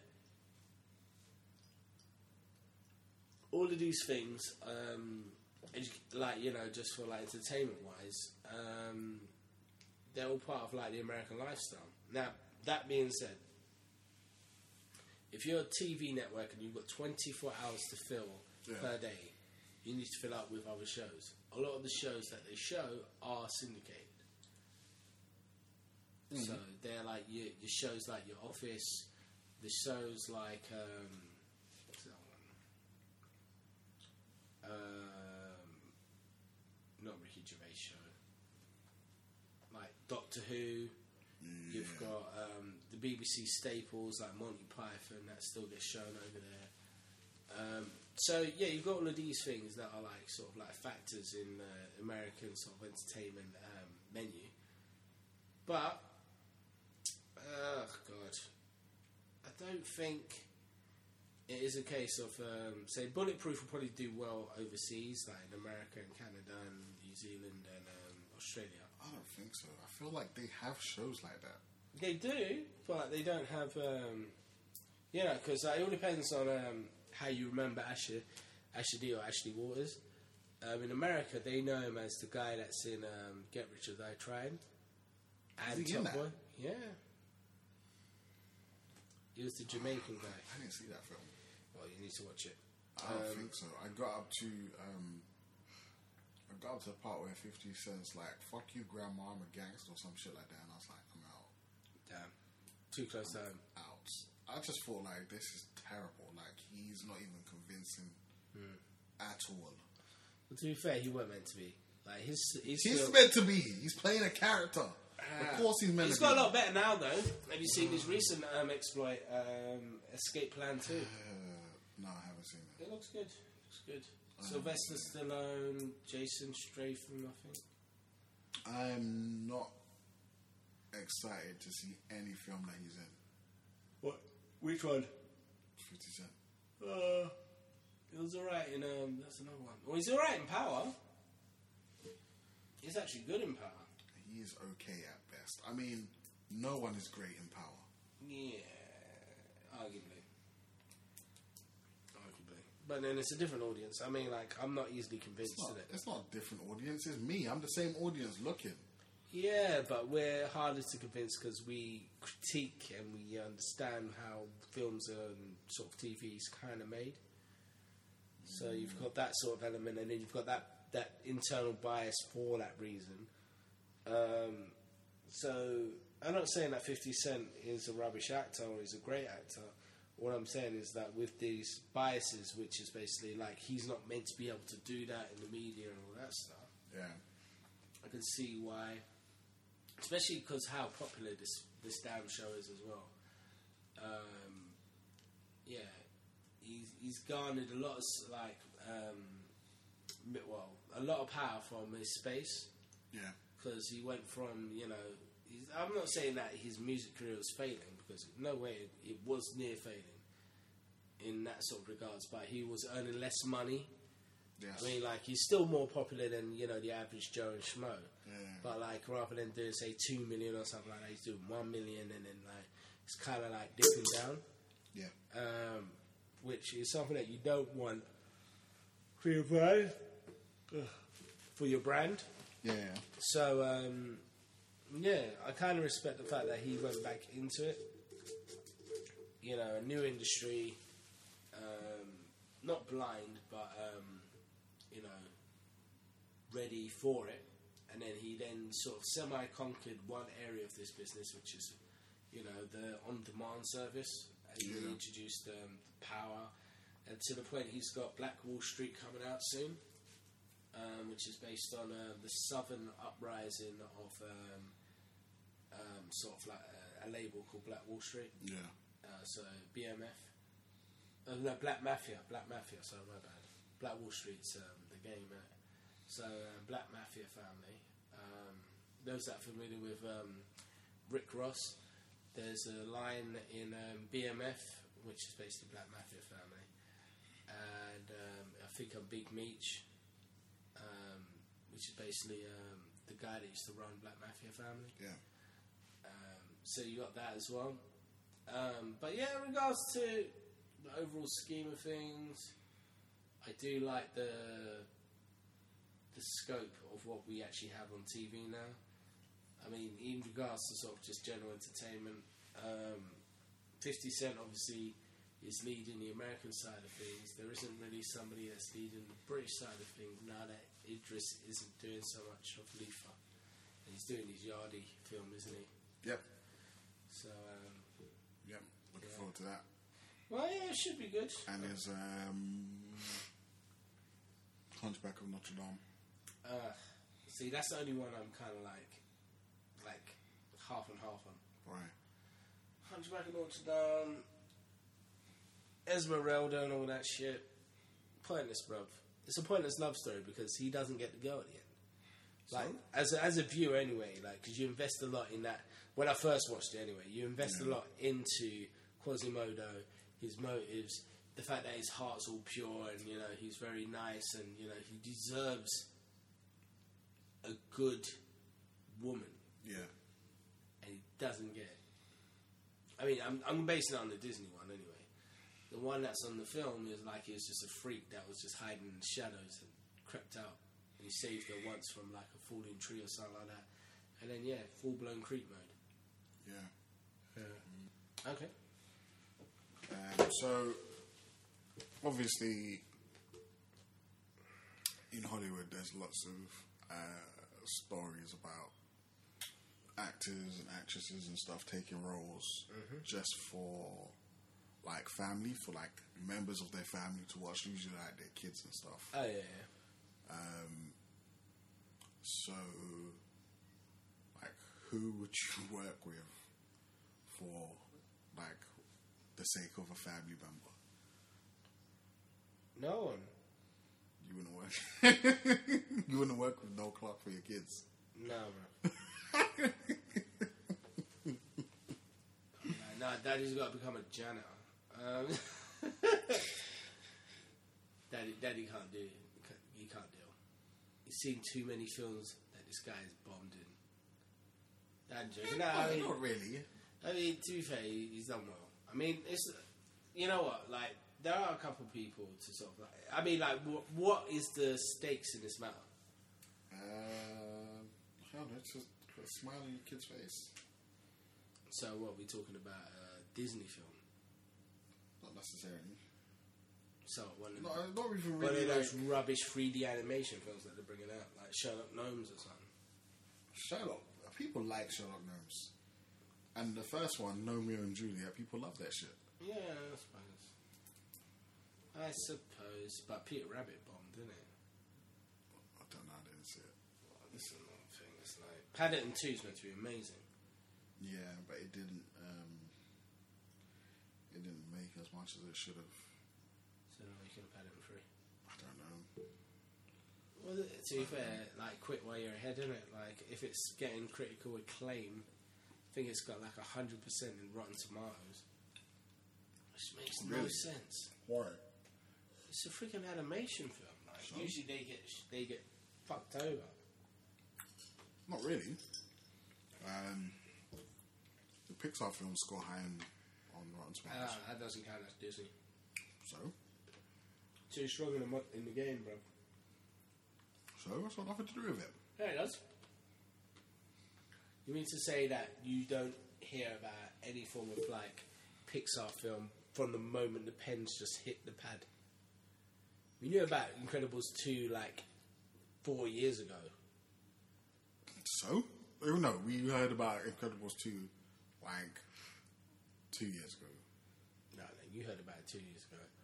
All of these things, um, edu- like you know, just for like entertainment wise, um, they're all part of like the American lifestyle. Now that being said. If you're a T V network and you've got twenty-four hours to fill Yeah. per day, you need to fill up with other shows. A lot of the shows that they show are syndicated. So they're like your, your shows like Your Office, the shows like um, what's that one? Um, not Ricky Gervais show. Like Doctor Who. You've got um, the B B C staples like Monty Python that still gets shown over there. Um, so yeah, you've got all of these things that are like sort of like factors in the American sort of entertainment um, menu. But oh god, I don't think it is a case of um, say Bulletproof will probably do well overseas, like in America and Canada and New Zealand and um, Australia. I don't think so. I feel like they have shows like that. They do, but they don't have, um, you know, because uh, it all depends on um, how you remember Asher, Asher D or Ashley Waters. Um, in America, they know him as the guy that's in um, Get Rich or Die Trying. And Is he in Top that? Boy. Yeah. He was the Jamaican guy. I didn't see that film. Well, you need to watch it. I don't Um, think so. I got up to um, I got up to the part where fifty Cent's like, "Fuck you, grandma, I'm a gangster" or some shit like that, and I was like, "I'm out, Damn. Too close to home. out." I just thought like this is terrible. Like he's not even convincing at all. But to be fair, he weren't meant to be. Like his, his He's film- meant to be. He's playing a character. Of course, he's meant He's to got be. a lot better now, though. Have you seen his recent um, exploit, um, Escape Plan two? Uh, no, I haven't seen it. It looks good. Looks good. Sylvester Stallone, Jason Statham, I think. I'm not excited to see any film that he's in. What? Which one? fifty Cent. Uh, it was alright in, um, that's another one. Well, he's alright in Power. He's actually good in Power. He is okay at best. I mean, no one is great in Power. Yeah, arguably. Arguably. But then it's a different audience. I mean, like, I'm not easily convinced It's not, of it. it's not a different audience. It's me. I'm the same audience looking. Yeah, but we're harder to convince because we critique and we understand how films and sort of T V's kind of made. So you've got that sort of element, and then you've got that, that internal bias for that reason. Um, so I'm not saying that fifty Cent is a rubbish actor or is a great actor. What I'm saying is that with these biases, which is basically like he's not meant to be able to do that in the media and all that stuff, Yeah. I can see why, especially because how popular this this damn show is as well. Um, yeah, he's he's garnered a lot of s- like um, mi- well a lot of power from his space Yeah. because he went from you know he's, I'm not saying that his music career was failing because no way it, it was near failing in that sort of regards, but he was earning less money. Yes. I mean, like, he's still more popular than, you know, the average Joe and Schmo. Yeah. But, like, rather than doing, say, two million or something like that, he's doing one million and then, like, it's kind of, like, dipping down. Yeah. Um, which is something that you don't want for your brand. Ugh. For your brand. Yeah. So, um, yeah, I kind of respect the fact that he went back into it. You know, a new industry, um, not blind, but, um, you know, ready for it. And then he then sort of semi-conquered one area of this business, which is, you know, the on-demand service. And he Yeah. introduced um, Power. and to the point he's got Black Wall Street coming out soon, um, which is based on uh, the Southern uprising of um, um, sort of like a, a label called Black Wall Street. Yeah. Uh, so B M F. Uh, no, Black Mafia. Black Mafia. Sorry, my bad. Black Wall Street's um, the game. Uh, so uh, Black Mafia family. Um, those that are familiar with um, Rick Ross, there's a line in um, B M F, which is basically Black Mafia family, and um, I think of Big Meech, um, which is basically um, the guy that used to run Black Mafia family. Yeah. Um, so you got that as well. Um, but yeah, in regards to the overall scheme of things, I do like the the scope of what we actually have on T V now. I mean, in regards to sort of just general entertainment, um, fifty Cent obviously is leading the American side of things. There isn't really somebody that's leading the British side of things now that Idris isn't doing so much of Lefa. And he's doing his Yardie film, isn't he? Yep. So, um, yep. Looking yeah. forward to that. Well, yeah, it should be good. And there's um, Hunchback of Notre Dame. Uh, see, that's the only one I'm kind of like, like half and half on. Right. Hunchback of Notre Dame, Esmeralda, and all that shit. Pointless, bruv. It's a pointless love story because he doesn't get to go at the end. Like So? as a, as a viewer, anyway. Like because you invest a lot in that. When I first watched it, anyway, you invest Yeah. a lot into Quasimodo, his motives, the fact that his heart's all pure, and you know he's very nice, and you know he deserves a good woman, Yeah. and he doesn't get it. I mean, I'm I'm basing it on the Disney one anyway. The one that's on the film is like he was just a freak that was just hiding in the shadows and crept out, and he saved her once from like a falling tree or something like that, and then yeah, full blown creep mode. Yeah. Yeah. Okay. Um, so, obviously, in Hollywood, there's lots of uh, stories about actors and actresses and stuff taking roles Mhm. just for like family, for like members of their family to watch, usually like their kids and stuff. Oh yeah. yeah. Um, so, like, who would you work with for like the sake of a family member? No one. You wouldn't work. You wouldn't work with no clock for your kids. No, bro. Nah, daddy's got to become a janitor. Um, daddy, daddy can't do it. He can't, he can't deal. He's seen too many films that this guy is bombed in. Dad joking. Nah, I mean, Not really. I mean, to be fair, he- he's done well. I mean, it's you know what? Like, there are a couple of people to sort of like. I mean, like, what, what is the stakes in this matter? Uh, I don't know. Just put a smile on your kid's face. So, what are we talking about? A Disney film. Not necessarily. So, one of, Not, not even one really. of those Like, rubbish three D animation films that they're bringing out, like Sherlock Gnomes or something. Sherlock. People like Sherlock Gnomes. And the first one, Romeo and Juliet, people love that shit. Yeah, I suppose. I suppose, but Peter Rabbit bombed, didn't it? I don't know. I didn't see it. Well, this is another thing. It's like Paddington Two is meant to be amazing. Yeah, but it didn't. Um, it didn't make as much as it should have. So now we can Paddington Three. I don't know. Well, to be fair, like quit while you're ahead, isn't it? Like if it's getting critical acclaim, I think it's got like a hundred percent in Rotten Tomatoes, which makes no Really? sense. Why? It's a freaking animation film. Like So? usually they get they get fucked over. Not really. Um, the Pixar films score high on, on Rotten Tomatoes. Ah, that doesn't count as Disney. So, Too strong in the mo- in the game, bro. so it's got nothing to do with it. Yeah, it does. You mean to say that you don't hear about any form of like Pixar film from the moment the pens just hit the pad? We knew about Incredibles two like four years ago. So, oh no, we heard about Incredibles two like two years ago. No, no, you heard about it two years ago.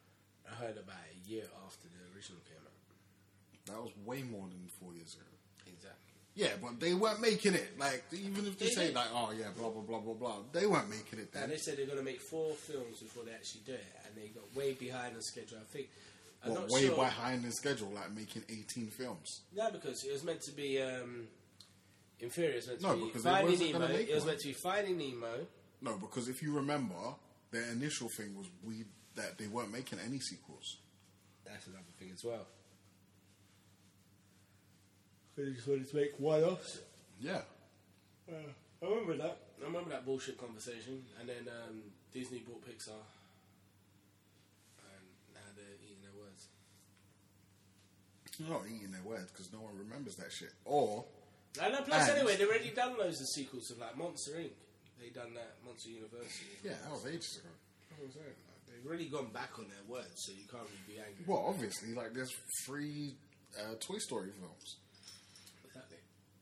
I heard about it a year after the original came out. That was way more than four years ago. Exactly. Yeah, but they weren't making it. Like, even if they, They say, did. like, oh, yeah, blah, blah, blah, blah, blah. They weren't making it then. And they said they're going to make four films before they actually do it, and they got way behind the schedule. I think. I'm What, not way sure. behind the schedule, like making eighteen films. No, because it was meant to be um, inferior. It was meant to No, be because they Finding wasn't Nemo. gonna make It was one. meant to be Finding Nemo. No, because if you remember, their initial thing was we that they weren't making any sequels. That's another thing as well. They just wanted to make one-offs. Yeah. Uh, I remember that. I remember that bullshit conversation, and then um, Disney bought Pixar, and now they're eating their words. They're not eating their words because no one remembers that shit. Or, And uh, plus, And- anyway, they've already done loads of sequels of like Monster Incorporated. They done that Monster University. yeah, that was ages ago. That's what I'm saying. Like, they've really gone back on their words, so you can't really be angry. Well, obviously, like there's three uh, Toy Story films. Exactly.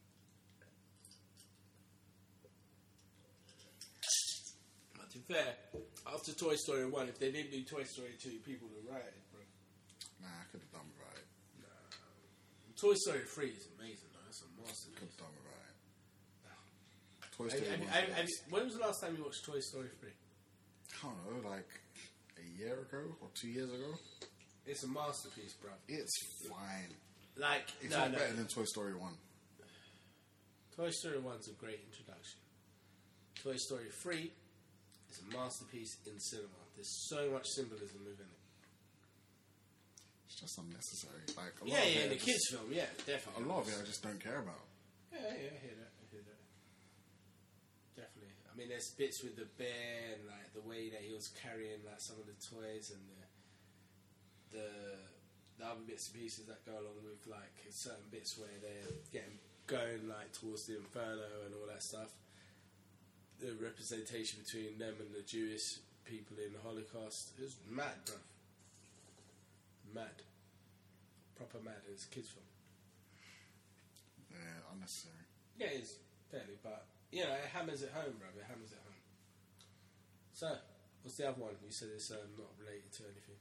But to be fair, after Toy Story one, if they didn't do Toy Story two, people would have rioted, bro. Nah, I could have done without it. Toy Story three is amazing, though. That's a Could masterpiece. have done without it. Toy Have, Story have, one's have, the have, best. when was the last time you watched Toy Story three? I don't know, like a year ago or two years ago. It's a masterpiece, bro. It's fine. Like, It's no, not no. better than Toy Story one. Toy Story one's a great introduction. Toy Story three is a masterpiece in cinema. There's so much symbolism within it. It's just unnecessary. Like a lot Yeah, of yeah, it, in I the just- kids' film, yeah, definitely. A lot of it, I just don't care about. Yeah, yeah, I hear that. I hear that. Definitely. I mean, there's bits with the bear and like the way that he was carrying like some of the toys and the the, the other bits and pieces that go along with like certain bits where they're getting going like towards the Inferno and all that stuff. The representation between them and the Jewish people in the Holocaust is mad, bro. Mad. Proper mad. It's a kids' film. Yeah, unnecessary. Yeah, it is, fairly, but, you know, it hammers it home, bro. It hammers it home. So, what's the other one? You said it's um, not related to anything.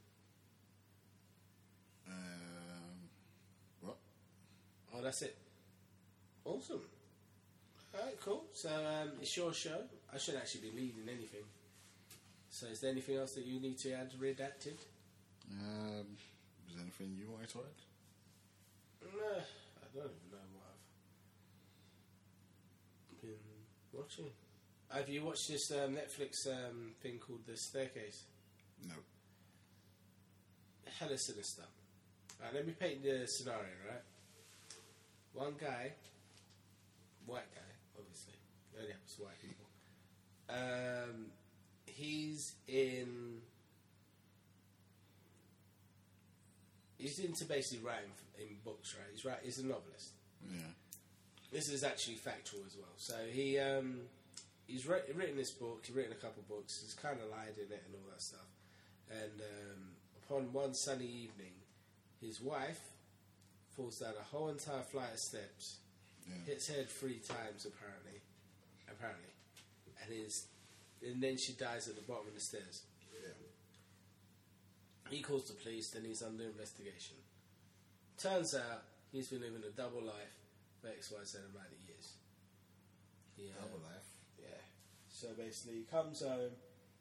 Um, what? Oh, that's it. Awesome. Alright, cool. So, um, it's your show. I shouldn't actually be leading anything. So, is there anything else that you need to add redacted? Um, is there anything you wanted to add? No, I don't even know what I've been watching. Have you watched this um, Netflix um, thing called The Staircase? No. Hella sinister. Right, let me paint the scenario, right? One guy, white guy, obviously. It only happens to white people. Um, he's in. He's into basically writing f- in books, right? He's right. He's a novelist. Yeah. This is actually factual as well. So he um, he's writ- written this book. He's written a couple of books. He's kind of lied in it and all that stuff. And um, upon one sunny evening, his wife falls down a whole entire flight of steps, Yeah. hits her head three times apparently, apparently, and is and then she dies at the bottom of the stairs. Yeah. He calls the police, then he's under investigation. Turns out he's been living a double life for X Y Z amount of years. He, uh, Double life. Yeah. So basically, he comes home,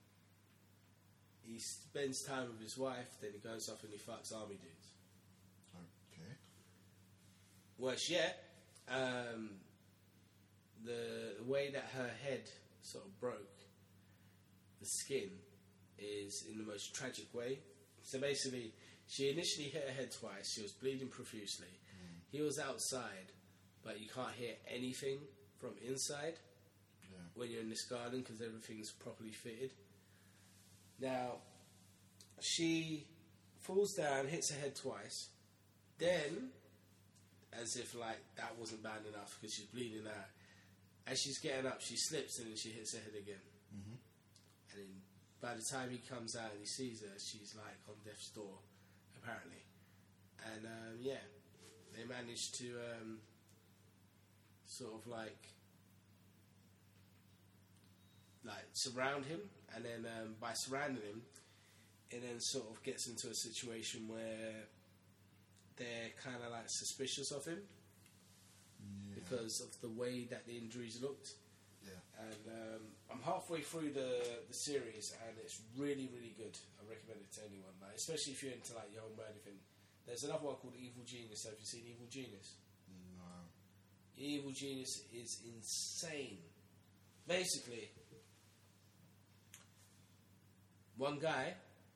he spends time with his wife, then he goes off and he fucks army dudes. Okay. Worse yet, um, the, the way that her head sort of broke, the skin, is in the most tragic way. So basically, she initially hit her head twice. She was bleeding profusely. Mm. He was outside, but you can't hear anything from inside Yeah. when you're in this garden because everything's properly fitted. Now, she falls down, hits her head twice. Then, as if like that wasn't bad enough because she's bleeding out, as she's getting up, she slips and then she hits her head again. Mm-hmm. And then by the time he comes out and he sees her, she's like on death's door, apparently. And um, yeah, they managed to um, sort of like like surround him, and then um, by surrounding him, it then sort of gets into a situation where they're kind of like suspicious of him Yeah. because of the way that the injuries looked. Yeah. And um, I'm halfway through the the series, and it's really, really good. I recommend it to anyone, like, especially if you're into like your own murder thing. There's another one called Evil Genius. Have you seen Evil Genius? No. Evil Genius is insane. Basically, one guy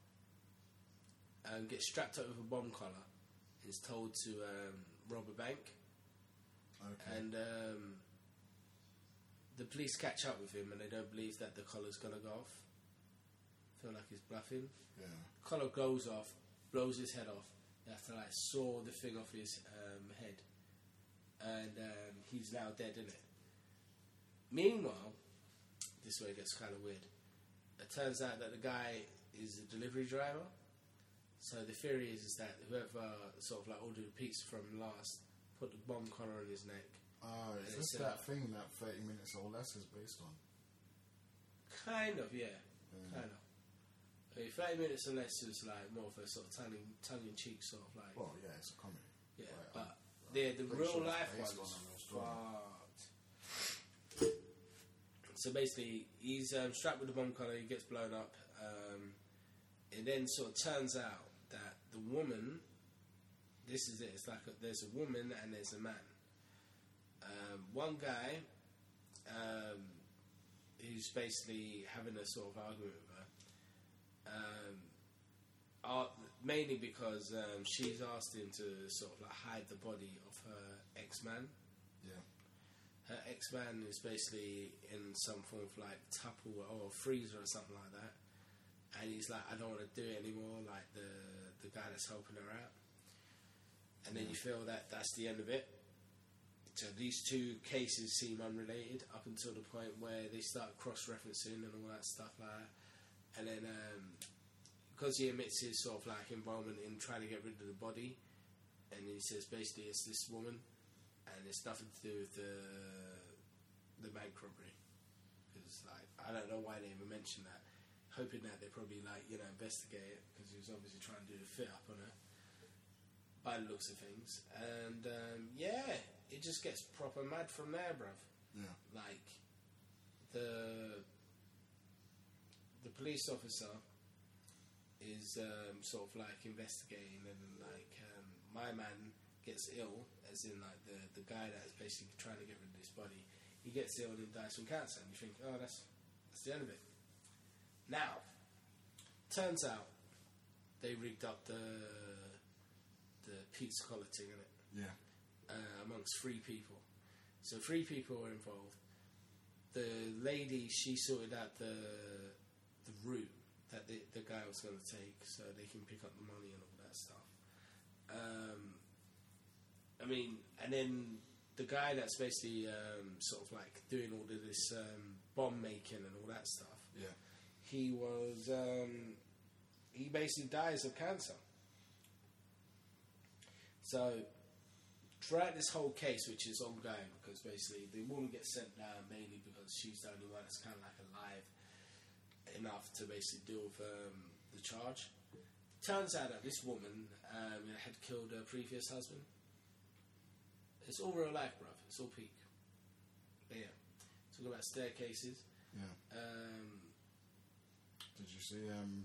um, gets strapped up with a bomb collar and is told to um, rob a bank. Okay. And um, the police catch up with him and they don't believe that the collar's going to go off. Feel like he's bluffing. Yeah. Collar goes off, blows his head off. They have to like saw the thing off his um, head. And um, he's now dead, innit? Meanwhile, this way it gets kind of weird. It turns out that the guy is a delivery driver. So the theory is, is that whoever sort of like ordered the pizza from last put the bomb collar on his neck. Oh, is And this it's, that uh, thing that thirty minutes or less is based on? Kind of, yeah. Yeah. Kind of. I mean, thirty minutes or less is like more of a sort of tongue in, tongue in cheek sort of like. Well, yeah, it's a comedy. Yeah, Right, but I'm- the the I'm pretty real sure it's life based ones on a real story. fucked. So basically, he's um, strapped with the bomb collar. He gets blown up. Um, it then sort of turns out that the woman. This is it. It's like a, there's a woman and there's a man. Um, one guy, um, who's basically having a sort of argument with her. Um, are, mainly because um, she's asked him to sort of like hide the body of her ex-man. Yeah. Her ex-man is basically in some form of like Tupperware or freezer or something like that, and he's like, I don't want to do it anymore. Like the the guy that's helping her out, and then you feel that that's the end of it. So these two cases seem unrelated up until the point where they start cross-referencing and all that stuff like that, and then um, because he admits his sort of like involvement in trying to get rid of the body, and he says basically it's this woman. And it's nothing to do with the the bank robbery, because like I don't know why they even mentioned that. Hoping that they probably like you know investigate it, because he was obviously trying to do the fit up on her by the looks of things. And um, yeah, it just gets proper mad from there, bruv. Yeah. Like the the police officer is um, sort of like investigating, and like um, my man gets ill, as in like the, the guy that's basically trying to get rid of this body, he gets ill and dies from cancer, and you think, oh, that's that's the end of it. Now, turns out they rigged up the the pizza collar thing, innit? Yeah. Uh, amongst three people. So three people were involved. The lady, she sorted out the the route that the, the guy was going to take, so they can pick up the money and all that stuff. Um, I mean, and then the guy that's basically um, sort of like doing all of this um, bomb making and all that stuff. Yeah. He was, um, he basically dies of cancer. So, throughout this whole case, which is ongoing, because basically the woman gets sent down mainly because she's the only one that's kind of like alive enough to basically deal with um, the charge. Turns out that this woman um, had killed her previous husband. It's all real life, bruv. It's all peak. But yeah, talking about staircases. Yeah. Um, Did you see um,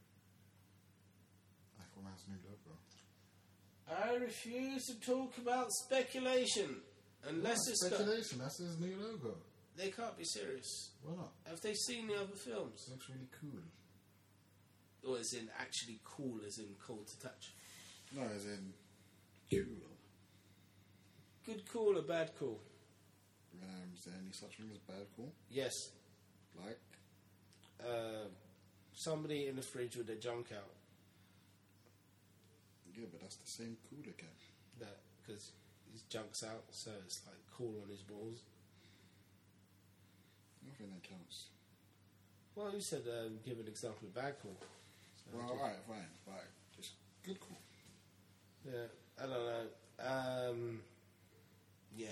Aquaman's new logo? I refuse to talk about speculation unless What? it's got, Speculation. That's his new logo. they can't be serious. Why not? Have they seen the other films? It looks really cool. Or as in actually cool, as in cool to touch? No, as in cool. Good cool or bad cool? Um, is there any such thing as bad cool? Yes. Like? Uh, somebody in the fridge with their junk out. Yeah, but that's the same cool again. That because his junk's out, so it's like cool on his balls. Nothing that counts. Well, you said um, give an example of bad cool. So Well, I just- alright, fine. Right. Just good cool. Yeah, I don't know. Um, yeah.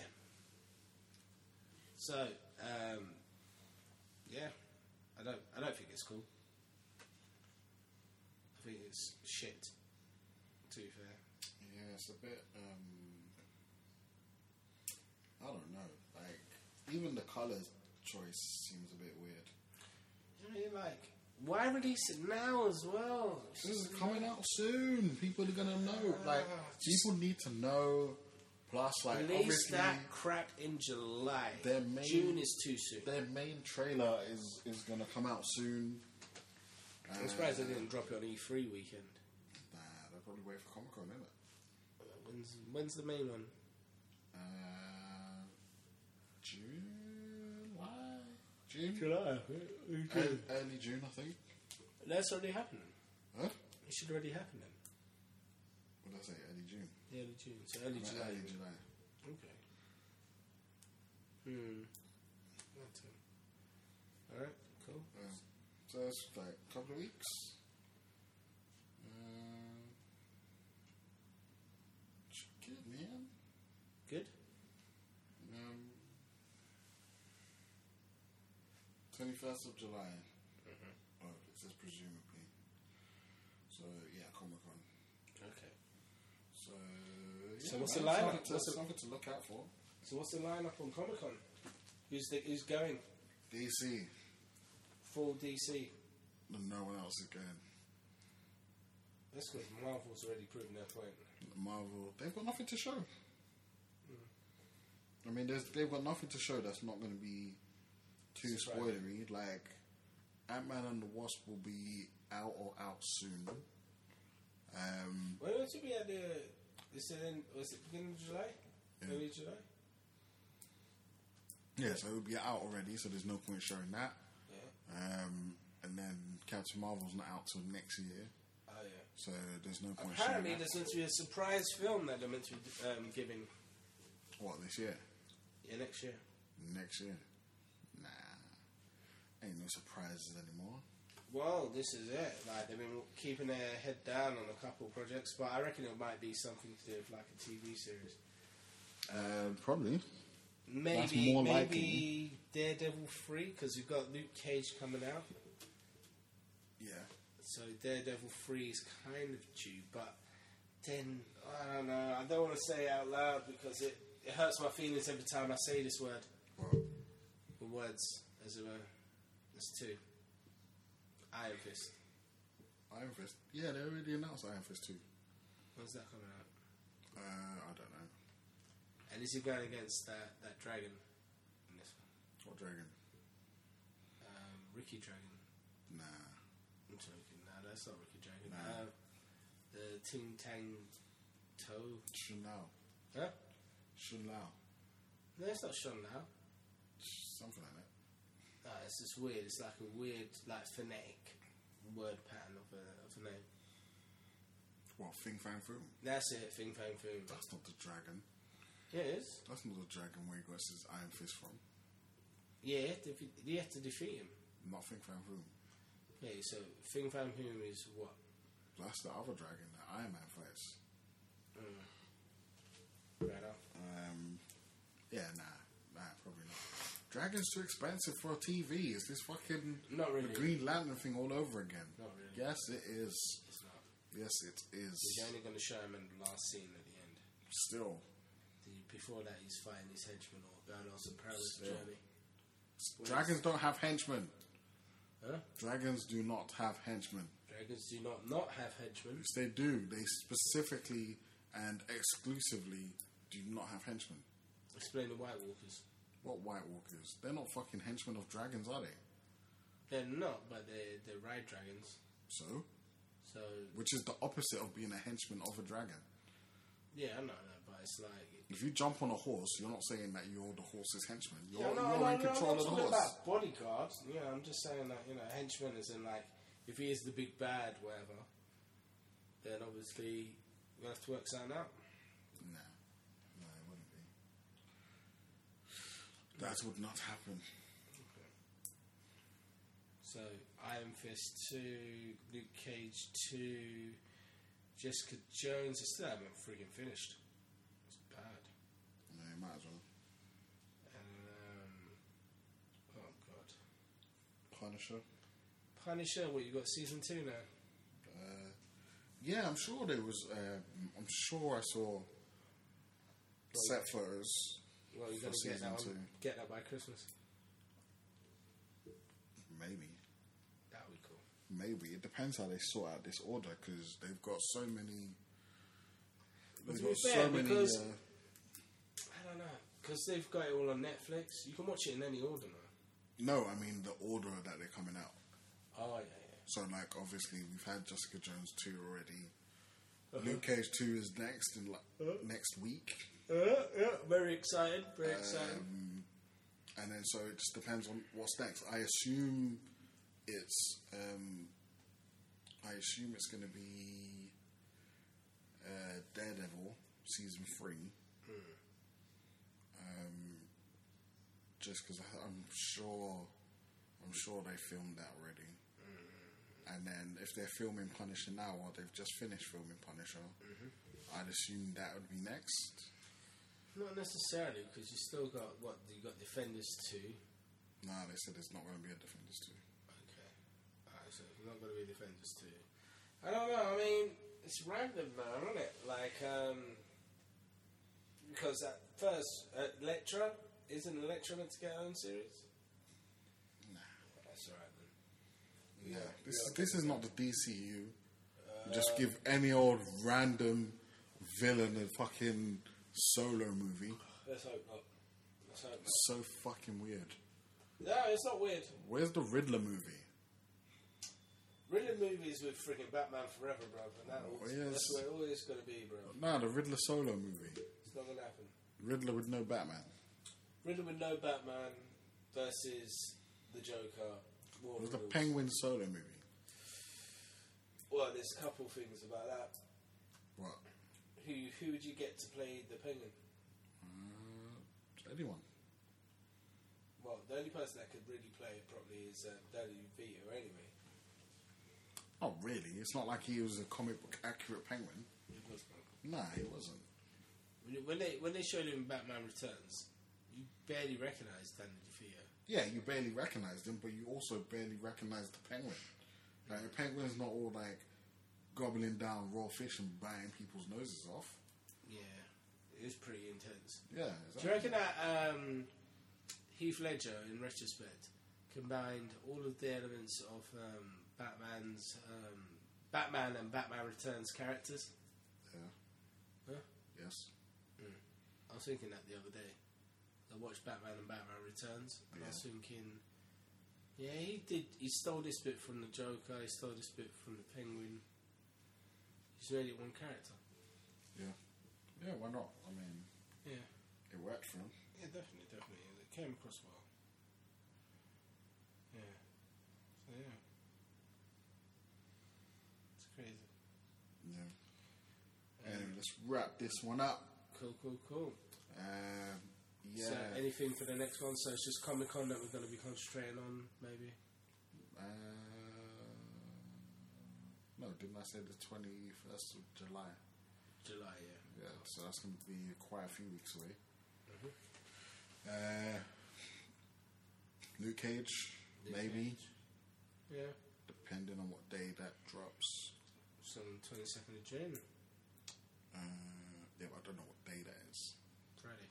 So, um, yeah, I don't, I don't think it's cool. think it's shit. To be fair. Yeah, it's a bit. Um, I don't know. Like, even the colours choice seems a bit weird. I mean, like, why release it now as well? It's This is just coming out soon. People are gonna know. Like, just- people need to know. Plus, like, Release obviously, that crap in July. their main- June is too soon. their main trailer is is gonna come out soon. I'm surprised they didn't drop it on E three weekend. Nah, they'll probably wait for Comic Con, innit? When's, when's the main one? Uh, June, July, June, July. early, early June, I think. That's already happening. Huh? It should already happen then. What did I say? Early June. Early June. So early I meant July. Early July. Okay. Hmm. That's it. Alright, cool. Um, so it's like a couple of weeks. Um, good man. Good? Um, twenty-first of July. Mm-hmm. Oh, it says presumably. So yeah, Comic Con. Okay. So So yeah, what's the man, lineup? something to, What's the- something to look out for. So what's the lineup on Comic Con? Who's the, who's going? D C. Full D C. No one else is going. That's good. Marvel's already proven their point. Marvel, they've got nothing to show. I mean, there's, they've got nothing to show that's not going to be too Surprising. spoilery. Like, Ant-Man and the Wasp will be out or out soon. Um, When was it be at the... Is it in, was it beginning of July? Yeah. Early July? yeah, so it'll be out already, so there's no point showing that. Yeah. Um, and then Captain Marvel's not out till next year, Oh, yeah. so there's no point Apparently, showing that. there's meant to be a surprise film that they're meant to be um, giving What, this year? yeah, next year. Next year? Nah. Ain't no surprises anymore. Well, this is it. Like, they've been keeping their head down on a couple of projects, but I reckon it might be something to do with, like, a T V series. Uh, probably. Maybe, more maybe likely. Daredevil three, because we've got Luke Cage coming out. Yeah. So Daredevil three is kind of due, but then, I don't know, I don't want to say it out loud because it, it hurts my feelings every time I say this word. Well, The words, as it were. There's two. Iron Fist. Iron Fist. Yeah, they already announced Iron Fist too. When's that coming out? Uh, I don't know. And is he going against that, that dragon in this one? What dragon? Um, Ricky Dragon. Nah. I'm joking. Nah, that's not Ricky Dragon. Nah. Uh, the Ting Tang Toe. Shun Lao. Huh? Shun Lao. No, it's not Shun Lao. Something like that. No, it's just weird. It's like a weird, like phonetic word pattern of a, of a name. What, Fing Fang Foom? That's it. Fing Fang Foom. That's not the dragon. Yeah, it is. That's not the dragon where he got his Iron Fist from. Yeah, you have to, you have to defeat him. Not Fing Fang Foom. Yeah, so Fing Fang Foom is what? That's the other dragon that Iron Man fights. Mm. Right off. Um, yeah, nah. Nah, probably not. Dragon's too expensive for a T V. It's this fucking Not really. the Green Lantern thing all over again. Not really. Yes, it is. It's not. Yes, it is. You're only going to show him in the last scene at the end. Still. The, before that, he's fighting his henchman or going on some perilous Still. journey. Dragons don't have henchmen. Huh? Dragons do not have henchmen. Dragons do not not have henchmen. Yes, they do. They specifically and exclusively do not have henchmen. Explain the White Walkers. What White Walkers? They're not fucking henchmen of dragons, are they? They're not, but they they ride dragons. So? So Which is the opposite of being a henchman of a dragon. yeah, I know that, but it's like If you jump on a horse, you're not saying that you're the horse's henchman. You're, yeah, no, you're no, in no, control I'm of not the talking horse. about bodyguards. Yeah, I'm just saying that you know henchman is in like if he is the big bad, whatever. Then obviously we have to work something out. Nah. No, it wouldn't be. That would not happen. So Iron Fist two, Luke Cage two, Jessica Jones. I still haven't freaking finished. It's bad. No, you might as well. And um, oh god, Punisher. Punisher. What you got? Season two now. Uh, Yeah, I'm sure there was. Uh, I'm sure I saw set photos. Well, you're for going to get season that, two. on, get that by Christmas. Maybe. That would be cool. Maybe. It depends how they sort out this order because they've got so many. But They've to be got fair, so many. because Uh, I don't know, because they've got it all on Netflix. You can watch it in any order now. no, I mean the order that they're coming out. Oh yeah, yeah. So, like, obviously, we've had Jessica Jones two already. Uh-huh. Luke Cage two is next in like Uh-huh. next week. Uh, yeah, very excited. Very excited. Um, and then, so it just depends on what's next. I assume it's. Um, I assume it's going to be uh, Daredevil season three. Hmm. Um, just because I'm sure, I'm sure they filmed that already. Hmm. And then if they're filming Punisher now, or they've just finished filming Punisher, Mm-hmm. I'd assume that would be next. Not necessarily, because you still got what you got Defenders two. Nah, they said there's not going to be a Defenders two. Okay, alright, so it's not going to be Defenders two. I don't know. I mean, it's random now, isn't it? Like, um, because at first, uh, Elektra isn't Elektra meant to get her own series? Nah. That's alright then. Yeah, Yeah, this yeah, is okay. this is not the D C U. Uh, Just give any old random villain a fucking solo movie. Let's hope not. Let's hope not. So fucking weird. No, it's not weird. Where's the Riddler movie? Riddler movies with friggin' Batman Forever, bro. And that Oh, always, yes. that's where it always going to be, bro. Nah, the Riddler solo movie. It's not going to happen. Riddler with no Batman. Riddler with no Batman versus the Joker. War It was the Riddles. Penguin solo movie. Well, there's a couple things about that. What? Who who would you get to play the Penguin? Uh, anyone. Well, the only person that could really play it properly is uh, Danny Vito, anyway. Not really. It's not like he was a comic book accurate Penguin. It was, bro. Nah, he wasn't. When, you- when they when they showed him in Batman Returns, you barely recognised Danny DeVito. Yeah, you barely recognised him, but you also barely recognised the Penguin. Like, the Penguin's not all like gobbling down raw fish and biting people's noses off. Yeah, it was pretty intense. Yeah. Do you reckon that um, Heath Ledger, in retrospect, combined all of the elements of um, Batman's um, Batman and Batman Returns characters? Yeah. Huh? Yes. I was thinking that the other day. I watched Batman and Batman Returns, and I was Yeah. thinking, yeah, he did. He stole this bit from the Joker. He stole this bit from the Penguin. He's really one character. Yeah. Yeah, why not? I mean, Yeah, it worked for him. yeah, definitely, definitely. It came across well. Yeah, so yeah, it's crazy. Yeah. Anyway, let's wrap this one up. Cool, cool, cool. Um, yeah. So, anything for the next one? So it's just Comic Con that we're going to be concentrating on, maybe. Uh, no, didn't I say the twenty-first of July? July, yeah. Yeah, so that's going to be quite a few weeks away. Mhm. Uh, Luke Cage, Luke maybe, Cage. Yeah. depending on what day that drops. So on the twenty-second of June, Uh, yeah, but I don't know what day that is. Friday.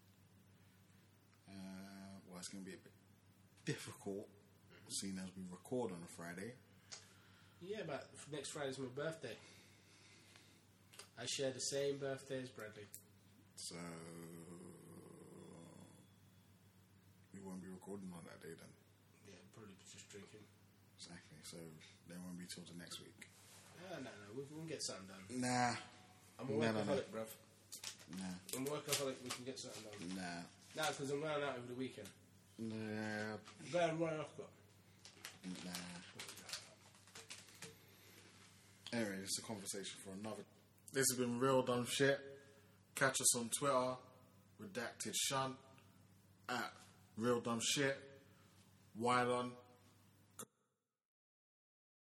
Uh, well, it's going to be a bit difficult, seeing as we record on a Friday. Yeah, but next Friday's my birthday. I share the same birthday as Bradley. So we won't be recording on that day then. Yeah, probably just drinking. Exactly. So they won't be till the next week. Ah, no, no, we can get something done. Nah. I'm a No, no, workaholic, no. bruv. Nah. I'm a workaholic, we can get something done. Nah. Nah, because I'm going out over the weekend. Nah. Better right off, got. Nah. Anyway, it's a conversation for another. This has been Real Dumb Shit. Catch us on Twitter, Redacted Shunt, at Real Dumb Shit, Wylon,